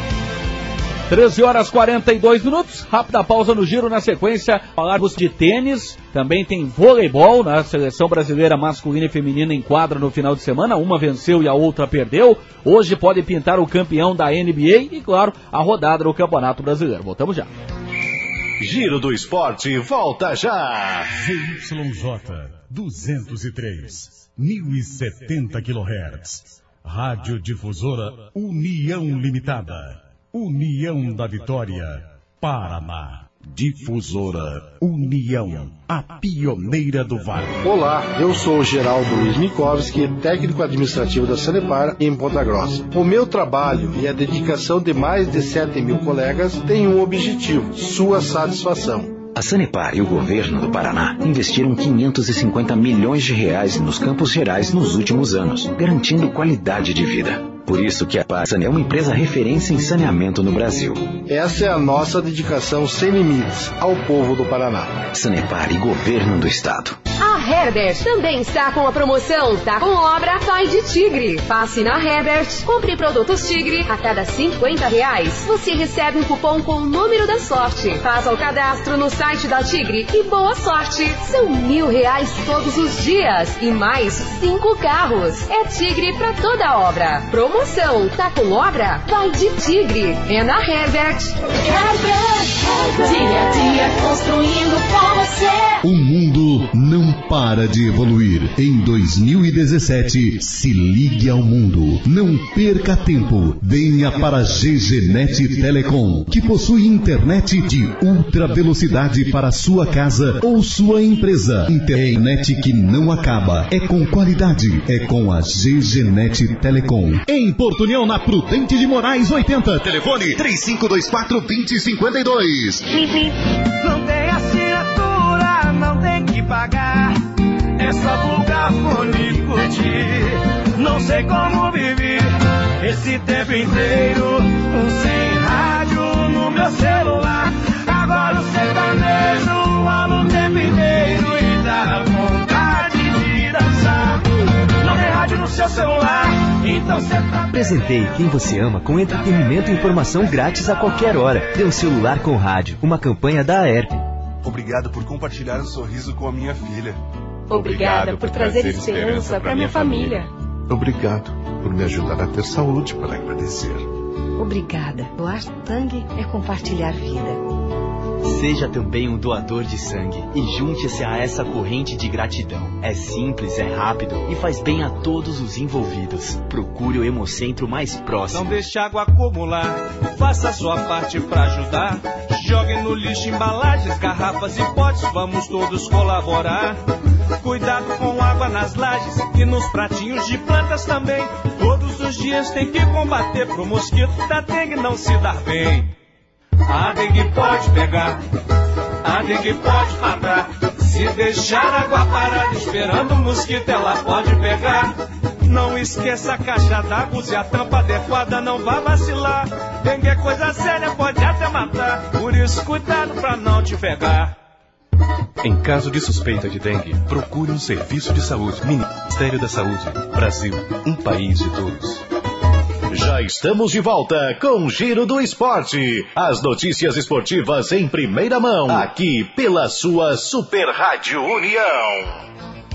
treze horas e quarenta e dois minutos, rápida pausa no giro, na sequência falarmos de tênis, também tem voleibol, na seleção brasileira masculina e feminina em quadra no final de semana, uma venceu e a outra perdeu, hoje pode pintar o campeão da N B A e claro, a rodada do Campeonato Brasileiro. Voltamos já. Giro do Esporte, volta já. Z Y J duzentos e três, mil e setenta quilohertz, Rádio Difusora União Limitada. União da Vitória, Paraná. Difusora União, a pioneira do Vale. Olá, eu sou o Geraldo Luiz Mikovski, técnico administrativo da Sanepar em Ponta Grossa. O meu trabalho e a dedicação de mais de sete mil colegas têm um objetivo: sua satisfação. A Sanepar e o governo do Paraná investiram quinhentos e cinquenta milhões de reais nos Campos Gerais nos últimos anos, garantindo qualidade de vida. Por isso que a Parsan é uma empresa referência em saneamento no Brasil. Essa é a nossa dedicação sem limites ao povo do Paraná. Sanepar e Governo do Estado. A Herbert também está com a promoção Tá com Obra Pai de Tigre. Passe na Herbert, compre produtos Tigre a cada cinquenta reais. Você recebe um cupom com o número da sorte. Faça o cadastro no site da Tigre e boa sorte. São mil reais todos os dias e mais cinco carros. É Tigre pra toda obra. Promoção Tá com Obra Pai de Tigre. É na Herbert. Herbert, Herbert. Dia a dia construindo com você. O mundo não para de evoluir. Em dois mil e dezessete, se ligue ao mundo. Não perca tempo. Venha para a G G Net Telecom, que possui internet de ultra velocidade para sua casa ou sua empresa. Internet que não acaba. É com qualidade. É com a G G Net Telecom. Em Porto União, na Prudente de Moraes oitenta. Telefone três cinco dois quatro, dois zero cinco dois. Não tem assinatura, não tem que pagar. É só plugar fone e curtir. Não sei como vivi esse tempo inteiro sem rádio no meu celular. Agora o sertanejo rola o tempo inteiro e dá vontade de dançar. Não tem rádio no seu celular, então você tá... Presentei quem você ama com entretenimento e informação grátis a qualquer hora. Dê um celular com rádio. Uma campanha da A E R P. Obrigado por compartilhar o sorriso com a minha filha. Obrigada por trazer esperança para minha família. Obrigado por me ajudar a ter saúde para agradecer. Obrigada. Doar sangue é compartilhar vida. Seja também um doador de sangue e junte-se a essa corrente de gratidão. É simples, é rápido e faz bem a todos os envolvidos. Procure o Hemocentro mais próximo. Não deixe água acumular, faça a sua parte pra ajudar. Jogue no lixo embalagens, garrafas e potes, vamos todos colaborar. Cuidado com água nas lajes e nos pratinhos de plantas também. Todos os dias tem que combater pro mosquito da dengue não se dar bem. A dengue pode pegar, a dengue pode matar. Se deixar água parada esperando o mosquito, ela pode pegar. Não esqueça a caixa d'água, use a tampa adequada, não vá vacilar. Dengue é coisa séria, pode até matar. Por isso, cuidado pra não te pegar. Em caso de suspeita de dengue, procure um serviço de saúde. Ministério da Saúde. Brasil, um país de todos. Já estamos de volta com o Giro do Esporte. As notícias esportivas em primeira mão, aqui pela sua Super Rádio União.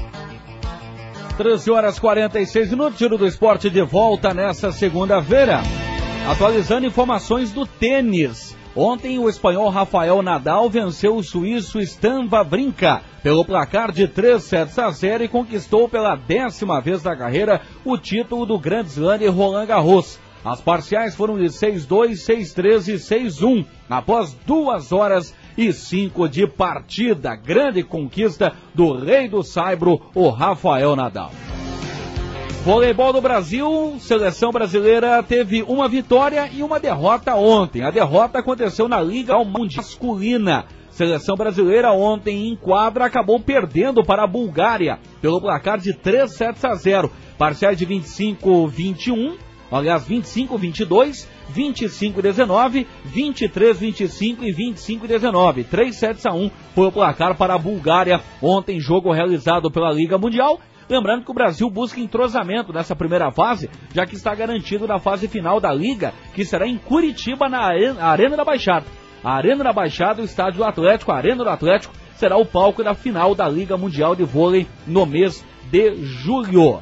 treze horas e quarenta e seis minutos, Giro do Esporte de volta nessa segunda-feira. Atualizando informações do tênis. Ontem o espanhol Rafael Nadal venceu o suíço Stan Wawrinka pelo placar de três sets a zero e conquistou pela décima vez na carreira o título do Grand Slam de Roland Garros. As parciais foram de seis a dois, seis a três e seis a um, após duas horas e cinco de partida. Grande conquista do rei do saibro, o Rafael Nadal. Voleibol do Brasil, seleção brasileira teve uma vitória e uma derrota ontem. A derrota aconteceu na Liga Mundial Masculina. Seleção brasileira ontem em quadra acabou perdendo para a Bulgária pelo placar de três sets a zero. Parciais de vinte e cinco a vinte e um, aliás vinte e cinco a vinte e dois, vinte e cinco a dezenove, vinte e três a vinte e cinco e vinte e cinco a dezenove. três sets a um foi o placar para a Bulgária. Ontem jogo realizado pela Liga Mundial. Lembrando que o Brasil busca entrosamento nessa primeira fase, já que está garantido na fase final da Liga, que será em Curitiba, na Arena da Baixada. A Arena da Baixada, o estádio do Atlético, a Arena do Atlético, será o palco da final da Liga Mundial de Vôlei no mês de julho.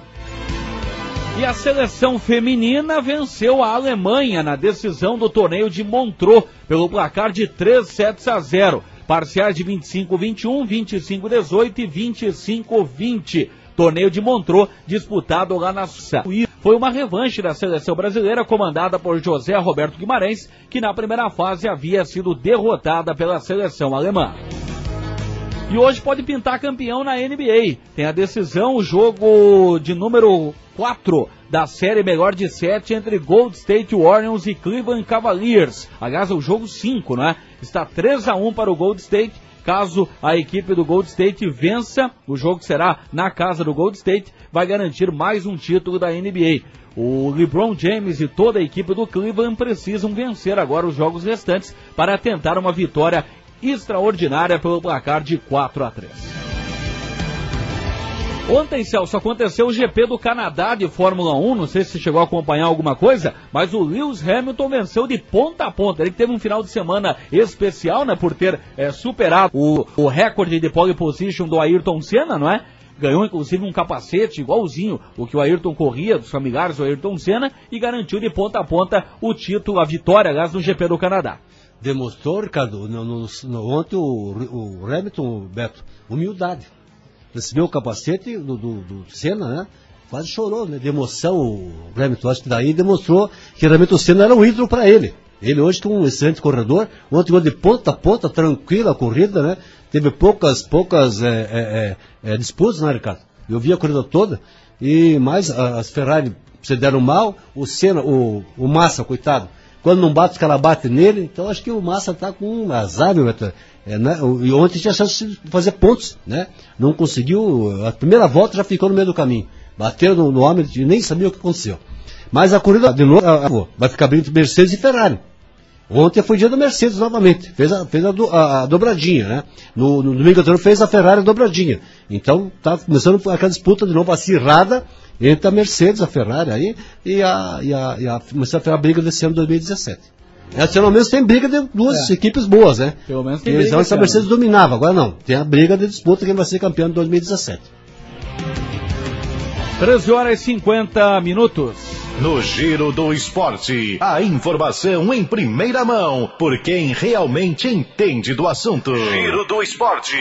E a seleção feminina venceu a Alemanha na decisão do torneio de Montreux, pelo placar de três sets a zero. Parciais de vinte e cinco a vinte e um, vinte e cinco a dezoito e vinte e cinco a vinte. Torneio de Montreux, disputado lá na Suíça. Foi uma revanche da seleção brasileira, comandada por José Roberto Guimarães, que na primeira fase havia sido derrotada pela seleção alemã. E hoje pode pintar campeão na N B A. Tem a decisão, o jogo de número quatro da série melhor de sete entre Golden State Warriors e Cleveland Cavaliers. Aliás, é o jogo cinco, né? Está três a um para o Golden State. Caso a equipe do Golden State vença, o jogo será na casa do Golden State, vai garantir mais um título da N B A. O LeBron James e toda a equipe do Cleveland precisam vencer agora os jogos restantes para tentar uma vitória extraordinária pelo placar de quatro a três. Ontem, Celso, aconteceu o G P do Canadá de Fórmula um, não sei se você chegou a acompanhar alguma coisa, mas o Lewis Hamilton venceu de ponta a ponta. Ele teve um final de semana especial, né, por ter é, superado o, o recorde de pole position do Ayrton Senna, não é? Ganhou inclusive um capacete igualzinho o que o Ayrton corria, dos familiares do Ayrton Senna, e garantiu de ponta a ponta o título, a vitória, aliás, no G P do Canadá. Demonstrou, Ricardo, no, no, no, ontem o, o Hamilton, Beto, humildade. recebeu o capacete do, do, do Senna, né? Quase chorou, né? De emoção o Hamilton. Acho que daí demonstrou que realmente o Senna era um ídolo para ele. Ele hoje que é um excelente corredor, ontem gol de ponta a ponta, tranquila a corrida, né? Teve poucas, poucas é, é, é, disputas, né, Ricardo? Eu vi a corrida toda, e mais as Ferrari se deram mal, o Senna, o, o Massa, coitado, quando não bate, os caras batem nele, então acho que o Massa tá com um azar, meu Beto. É, né? E ontem tinha chance de fazer pontos, né? Não conseguiu, a primeira volta já ficou no meio do caminho. Bateram no, no homem e nem sabia o que aconteceu. Mas a corrida de novo a, a, vai ficar abrindo Mercedes e Ferrari. Ontem foi dia do Mercedes novamente, fez a, fez a, do, a, a dobradinha, né? No, no domingo anterior fez a Ferrari a dobradinha. Então tá começando aquela disputa de novo acirrada entre a Mercedes, a Ferrari aí, e a, e a, e a, começou a briga desse ano de dois mil e dezessete. É, pelo menos tem briga de duas é. equipes boas, né? Pelo menos tem briga. Então a Mercedes dominava, agora não. Tem a briga de disputa quem vai ser campeão de dois mil e dezessete. treze horas e cinquenta minutos. No Giro do Esporte, a informação em primeira mão, por quem realmente entende do assunto. Giro do Esporte.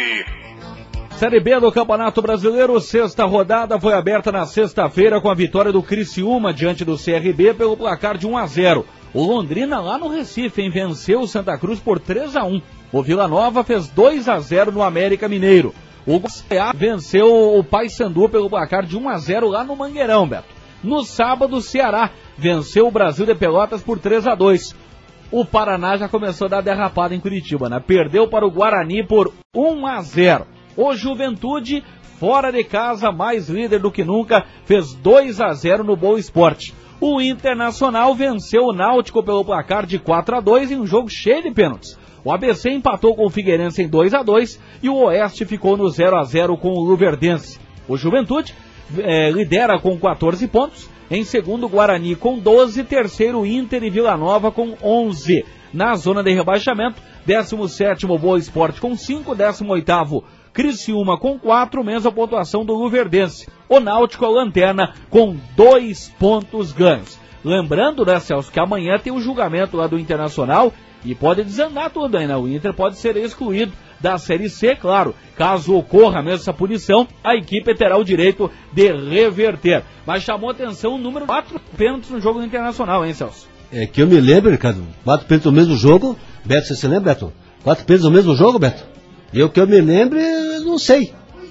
Série B do Campeonato Brasileiro, sexta rodada foi aberta na sexta-feira com a vitória do Criciúma diante do C R B pelo placar de um a zero. O Londrina lá no Recife, hein, venceu o Santa Cruz por três a um. O Vila Nova fez dois a zero no América Mineiro. O Goiás venceu o Paysandu pelo placar de um a zero lá no Mangueirão, Beto. No sábado, o Ceará venceu o Brasil de Pelotas por três a dois. O Paraná já começou a dar derrapada em Curitiba, né? Perdeu para o Guarani por um a zero. O Juventude, fora de casa, mais líder do que nunca, fez dois a zero no Boa Esporte. O Internacional venceu o Náutico pelo placar de quatro a dois em um jogo cheio de pênaltis. O A B C empatou com o Figueirense em dois a dois e o Oeste ficou no zero a zero com o Luverdense. O Juventude é, lidera com quatorze pontos, em segundo Guarani com doze, terceiro Inter e Vila Nova com onze. Na zona de rebaixamento, décimo sétimo Boa Esporte com cinco, décimo oitavo Criciúma com quatro, mesma pontuação do Luverdense. O Náutico, a lanterna, com dois pontos ganhos. Lembrando, né, Celso, que amanhã tem o julgamento lá do Internacional e pode desandar tudo aí, né? O Inter pode ser excluído da Série C, claro. Caso ocorra mesmo essa punição, a equipe terá o direito de reverter. Mas chamou atenção o número quatro pênaltis no jogo do Internacional, hein, Celso? É que eu me lembro, Ricardo, quatro pênaltis no mesmo jogo. Beto, você se lembra, Beto? Quatro pênaltis no mesmo jogo, Beto? Eu que eu me lembro, não sei.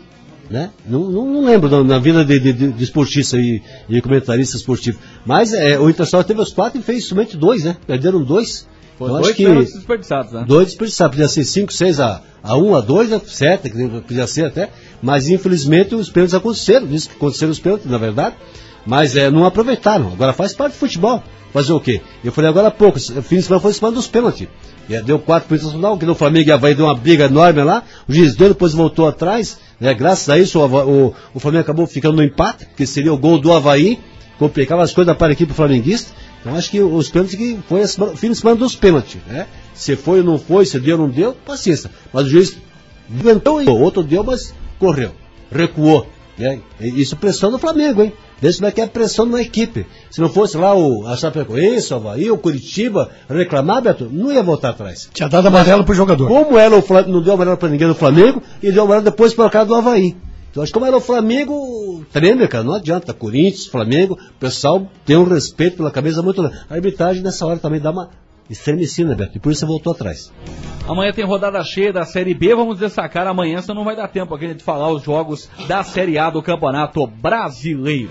Né? Não, não, não lembro na, na vida de, de, de esportista e, e comentarista esportivo. Mas é, o Internacional teve os quatro e fez somente dois, né? Perderam dois. Foi então, dois pênaltis desperdiçados, né? Dois desperdiçados. Podia ser cinco, seis a um, a dois, a sete, podia ser até. Mas infelizmente os pênaltis aconteceram. Diz que aconteceram os pênaltis, na verdade. Mas é, não aproveitaram. Agora faz parte do futebol. Fazer o quê? Eu falei agora há pouco, o fim de semana foi em cima dos pênaltis. Deu quatro para o Internacional, que no Flamengo e Avaí deu uma briga enorme lá. O juiz deu, depois voltou atrás. Né? Graças a isso o, o, o Flamengo acabou ficando no empate, que seria o gol do Avaí. Complicava as coisas para a equipe flamenguista. Então acho que os pênaltis que foi o fim de semana dos pênaltis. Né? Se foi ou não foi, se deu ou não deu, paciência. Mas o juiz inventou, o outro deu, mas correu, recuou. Né? Isso pressão do Flamengo, hein? Vê como é que é a pressão de uma equipe. Se não fosse lá o a Chapecoense, o Avaí, o Curitiba reclamar, Beto, não ia voltar atrás. Tinha dado amarelo pro jogador. Como era o Flamengo, não deu amarelo pra ninguém no Flamengo, e deu amarelo depois para o cara do Avaí. Então acho que como era o Flamengo, treme, cara, não adianta. Corinthians, Flamengo, o pessoal tem um respeito pela cabeça muito grande. A arbitragem nessa hora também dá uma estremecida, Beto, e por isso você voltou atrás. Amanhã tem rodada cheia da Série B, vamos destacar amanhã, senão não vai dar tempo aqui de falar os jogos da Série A do Campeonato Brasileiro.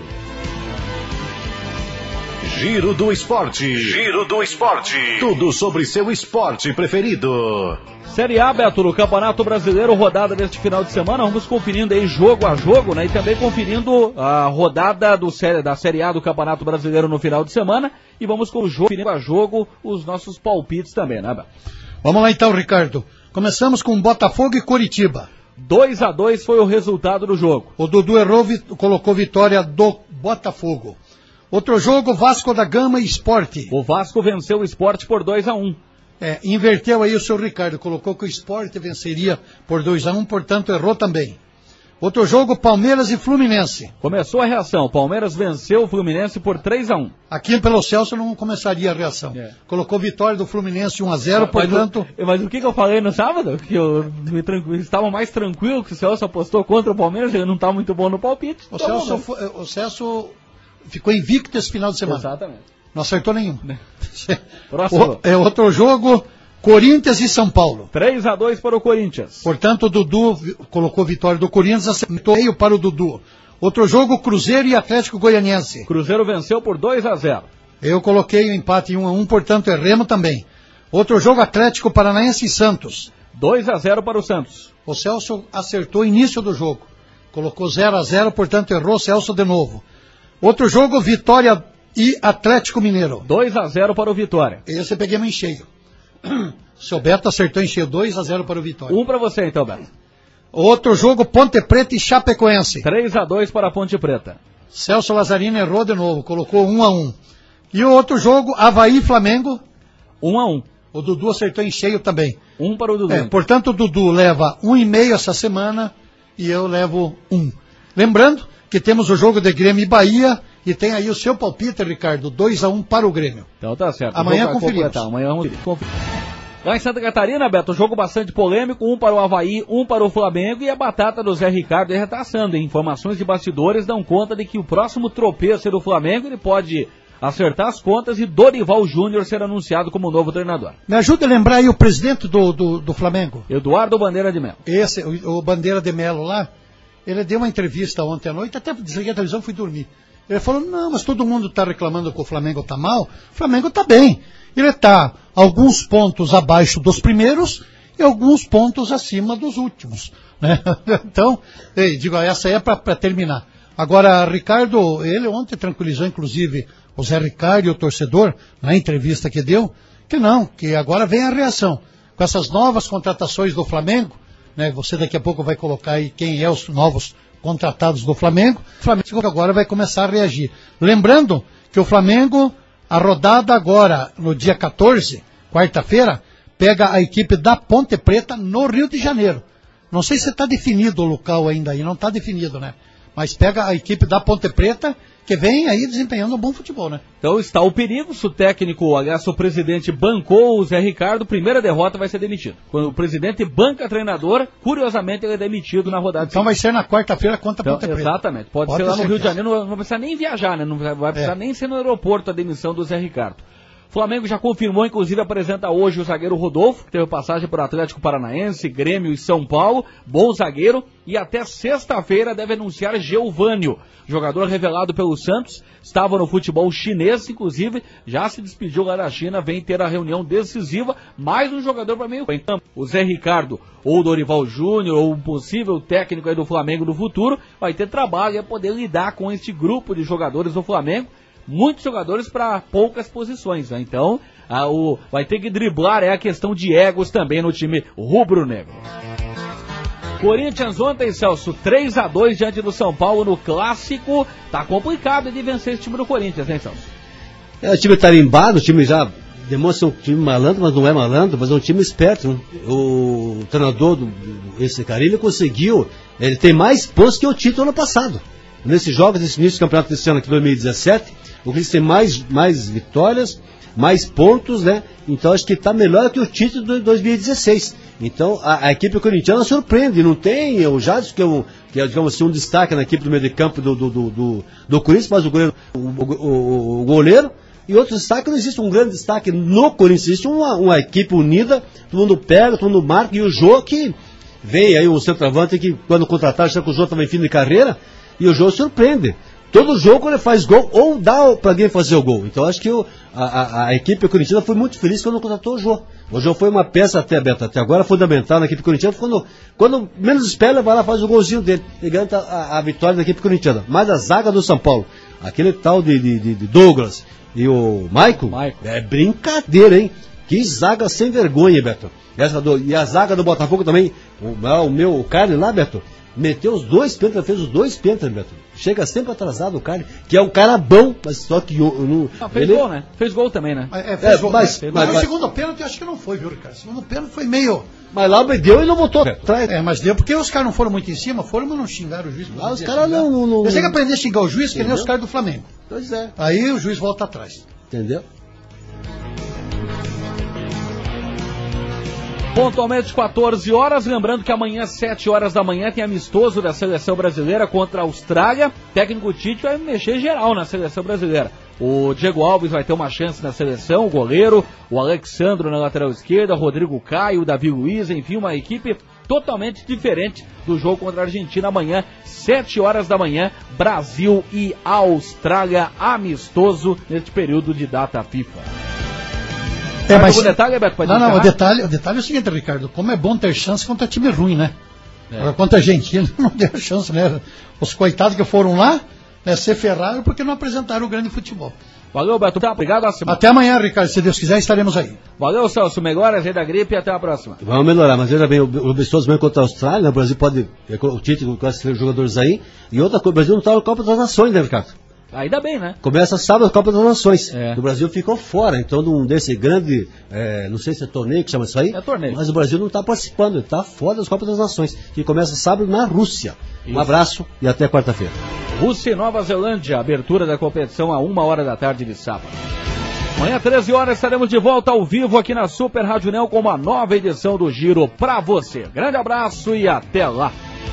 Giro do Esporte. Giro do Esporte. Tudo sobre seu esporte preferido. Série A, Beto, no Campeonato Brasileiro, rodada deste final de semana, vamos conferindo aí jogo a jogo, né, e também conferindo a rodada do, da Série A do Campeonato Brasileiro no final de semana, e vamos com o jogo, conferindo a jogo, os nossos palpites também, né, Beto? Vamos lá então, Ricardo. Começamos com Botafogo e Coritiba. dois a dois foi o resultado do jogo. O Dudu errou, colocou vitória do Botafogo. Outro jogo, Vasco da Gama e Sport. O Vasco venceu o Sport por dois a um. É, inverteu aí o seu Ricardo, colocou que o Sport venceria por dois a um, portanto errou também. Outro jogo, Palmeiras e Fluminense. Começou a reação. Palmeiras venceu o Fluminense por três a um. Aqui pelo Celso não começaria a reação. É. Colocou vitória do Fluminense um a zero, mas, portanto... Mas, mas o que, que eu falei no sábado? Que eu me tranquilo, estava mais tranquilo, que o Celso apostou contra o Palmeiras, ele não está muito bom no palpite. O Celso, foi, o Celso ficou invicto esse final de semana. Exatamente. Não acertou nenhum. Próximo. O, é outro jogo... Corinthians e São Paulo. três a dois para o Corinthians. Portanto, o Dudu colocou vitória do Corinthians, acertou meio para o Dudu. Outro jogo, Cruzeiro e Atlético Goianiense. Cruzeiro venceu por dois a zero. Eu coloquei o empate em um a um, portanto é Remo também. Outro jogo, Atlético Paranaense e Santos. dois a zero para o Santos. O Celso acertou o início do jogo. Colocou zero a zero, portanto errou o Celso de novo. Outro jogo, Vitória e Atlético Mineiro. dois a zero para o Vitória. Esse eu peguei em cheio. O seu Beto acertou em cheio, dois a zero para o Vitória. Um para você então, Beto. Outro jogo, Ponte Preta e Chapecoense. três a dois para a Ponte Preta. Celso Lazzarini errou de novo, colocou um a um. E o outro jogo, Avaí e Flamengo. um a um. O Dudu acertou em cheio também. Um para o Dudu. É, portanto, o Dudu leva um e meio essa semana e eu levo um. Lembrando que temos o jogo de Grêmio e Bahia. E tem aí o seu palpite, Ricardo, dois a um para o Grêmio. Então tá certo. Amanhã conferimos. Amanhã conferimos. Lá em Santa Catarina, Beto, jogo bastante polêmico, um para o Avaí, um para o Flamengo, e a batata do Zé Ricardo é retaçando. Informações de bastidores dão conta de que o próximo tropeço é do Flamengo, ele pode acertar as contas e Dorival Júnior ser anunciado como novo treinador. Me ajuda a lembrar aí o presidente do, do, do Flamengo. Eduardo Bandeira de Melo. Esse, o, o Bandeira de Melo lá, ele deu uma entrevista ontem à noite, até desliguei a televisão e fui dormir. Ele falou, não, mas todo mundo está reclamando que o Flamengo está mal. O Flamengo está bem. Ele está alguns pontos abaixo dos primeiros e alguns pontos acima dos últimos. Né? Então, ei, digo, essa aí é para terminar. Agora, Ricardo, ele ontem tranquilizou, inclusive, o Zé Ricardo e o torcedor, na entrevista que deu, que não, que agora vem a reação. Com essas novas contratações do Flamengo, né, você daqui a pouco vai colocar aí quem é os novos contratados do Flamengo, o Flamengo agora vai começar a reagir. Lembrando que o Flamengo, a rodada agora, no dia quatorze, quarta-feira, pega a equipe da Ponte Preta no Rio de Janeiro. Não sei se está definido o local ainda aí, não está definido, né? Mas pega a equipe da Ponte Preta, que vem aí desempenhando um bom futebol, né? Então está o perigo, se o técnico, aliás, o presidente bancou o Zé Ricardo, primeira derrota vai ser demitido. Quando o presidente banca treinador, curiosamente ele é demitido na rodada. Então vai ser na quarta-feira contra a Ponte então, Preta. Exatamente, pode, pode ser lá no Rio de Janeiro, não, não precisa nem viajar, né? Não vai precisar é. nem ser no aeroporto a demissão do Zé Ricardo. O Flamengo já confirmou, inclusive apresenta hoje o zagueiro Rodolfo, que teve passagem por Atlético Paranaense, Grêmio e São Paulo, bom zagueiro, e até sexta-feira deve anunciar Geovânio, jogador revelado pelo Santos, estava no futebol chinês, inclusive, já se despediu lá da China, vem ter a reunião decisiva, mais um jogador para meio campo. O Zé Ricardo, ou o Dorival Júnior, ou um possível técnico aí do Flamengo no futuro, vai ter trabalho e vai poder lidar com este grupo de jogadores do Flamengo, muitos jogadores para poucas posições, né? Então a, o, vai ter que driblar é a questão de egos também no time rubro-negro. Corinthians ontem, Celso, três a dois diante do São Paulo no clássico. Tá complicado de vencer esse time do Corinthians, hein, Celso? É, o time tarimbado, o time já demonstra um time malandro, mas não é malandro, mas é um time esperto, né? O treinador, do, esse cara, ele conseguiu, ele tem mais pontos que o título ano passado. Nesses jogos, nesse início do campeonato desse ano aqui, dois mil e dezessete, o Corinthians tem mais, mais vitórias, mais pontos, né? Então acho que está melhor que o título de dois mil e dezesseis. Então a, a equipe corintiana surpreende, não tem o Jadson, que é, um, que é digamos assim, um destaque na equipe do meio de campo do, do, do, do, do Corinthians, mas o goleiro, o, o, o goleiro, e outro destaque, não existe um grande destaque no Corinthians, existe uma, uma equipe unida, todo mundo pega, todo mundo marca, e o Jô que vem aí, o centroavante que quando contrataram, já que o Jô estava em fim de carreira, e o Jô surpreende. Todo jogo ele faz gol ou dá para alguém fazer o gol. Então acho que o, a, a, a equipe corintiana foi muito feliz quando contratou o Jô. O Jô foi uma peça até, Beto, até agora fundamental na equipe corintiana. Quando, quando menos espera, vai lá e faz o golzinho dele. Ele ganha a, a vitória da equipe corintiana. Mas a zaga do São Paulo, aquele tal de, de, de Douglas e o Maicon, Michael. É brincadeira, hein? Que zaga sem vergonha, Beto. Essa do, e a zaga do Botafogo também, o, o meu o Carlos lá, Beto, meteu os dois pênaltis, fez os dois pênaltis, Beto. Chega sempre atrasado o cara, que é um cara bom, mas só que eu, eu não... Ah, fez ele... gol, né? Fez gol também, né? É, fez é, gol, mas, né? mas, mas, mas o segundo pênalti eu acho que não foi, viu, Ricardo? O segundo pênalti foi meio... Mas lá deu e não voltou atrás. É, mas deu porque os caras não foram muito em cima, foram, mas não xingaram o juiz. Ah, os caras não, não, não... Eles têm que aprender a xingar o juiz, que nem os caras do Flamengo. Pois é. Aí o juiz volta atrás. Entendeu? Pontualmente quatorze horas, lembrando que amanhã, sete horas da manhã, tem amistoso da seleção brasileira contra a Austrália. Técnico Tite vai mexer geral na seleção brasileira. O Diego Alves vai ter uma chance na seleção, o goleiro, o Alexandro na lateral esquerda, Rodrigo Caio, o Davi Luiz, enfim, uma equipe totalmente diferente do jogo contra a Argentina amanhã, sete horas da manhã, Brasil e Austrália, amistoso neste período de data FIFA. É, mas... algum detalhe, Beto? Não, não, o detalhe, o detalhe é o seguinte, Ricardo, como é bom ter chance contra time ruim, né? É. Agora, contra a Argentina não deu chance, né? Os coitados que foram lá, né, se ferraram porque não apresentaram o grande futebol. Valeu, Beto. Tá, obrigado. Até amanhã, Ricardo. Se Deus quiser, estaremos aí. Valeu, Celso. Melhoras aí da gripe e até a próxima. Vamos melhorar, mas veja bem, o amistoso mesmo contra a Austrália, né, o Brasil pode, o Tite com esses jogadores aí, e outra coisa, o Brasil não está na Copa das Nações, né, Ricardo? Ainda bem, né? Começa sábado a Copa das Nações. É. O Brasil ficou fora, então, num desse grande, é, não sei se é torneio que chama isso aí. É torneio. Mas o Brasil não está participando, ele está fora das Copas das Nações, que começa sábado na Rússia. Isso. Um abraço e até quarta-feira. Rússia e Nova Zelândia, abertura da competição a uma hora da tarde de sábado. Amanhã, treze horas, estaremos de volta ao vivo aqui na Super Rádio União com uma nova edição do Giro pra você. Grande abraço e até lá.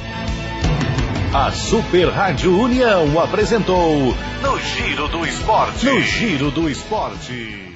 A Super Rádio União apresentou No Giro do Esporte. No Giro do Esporte.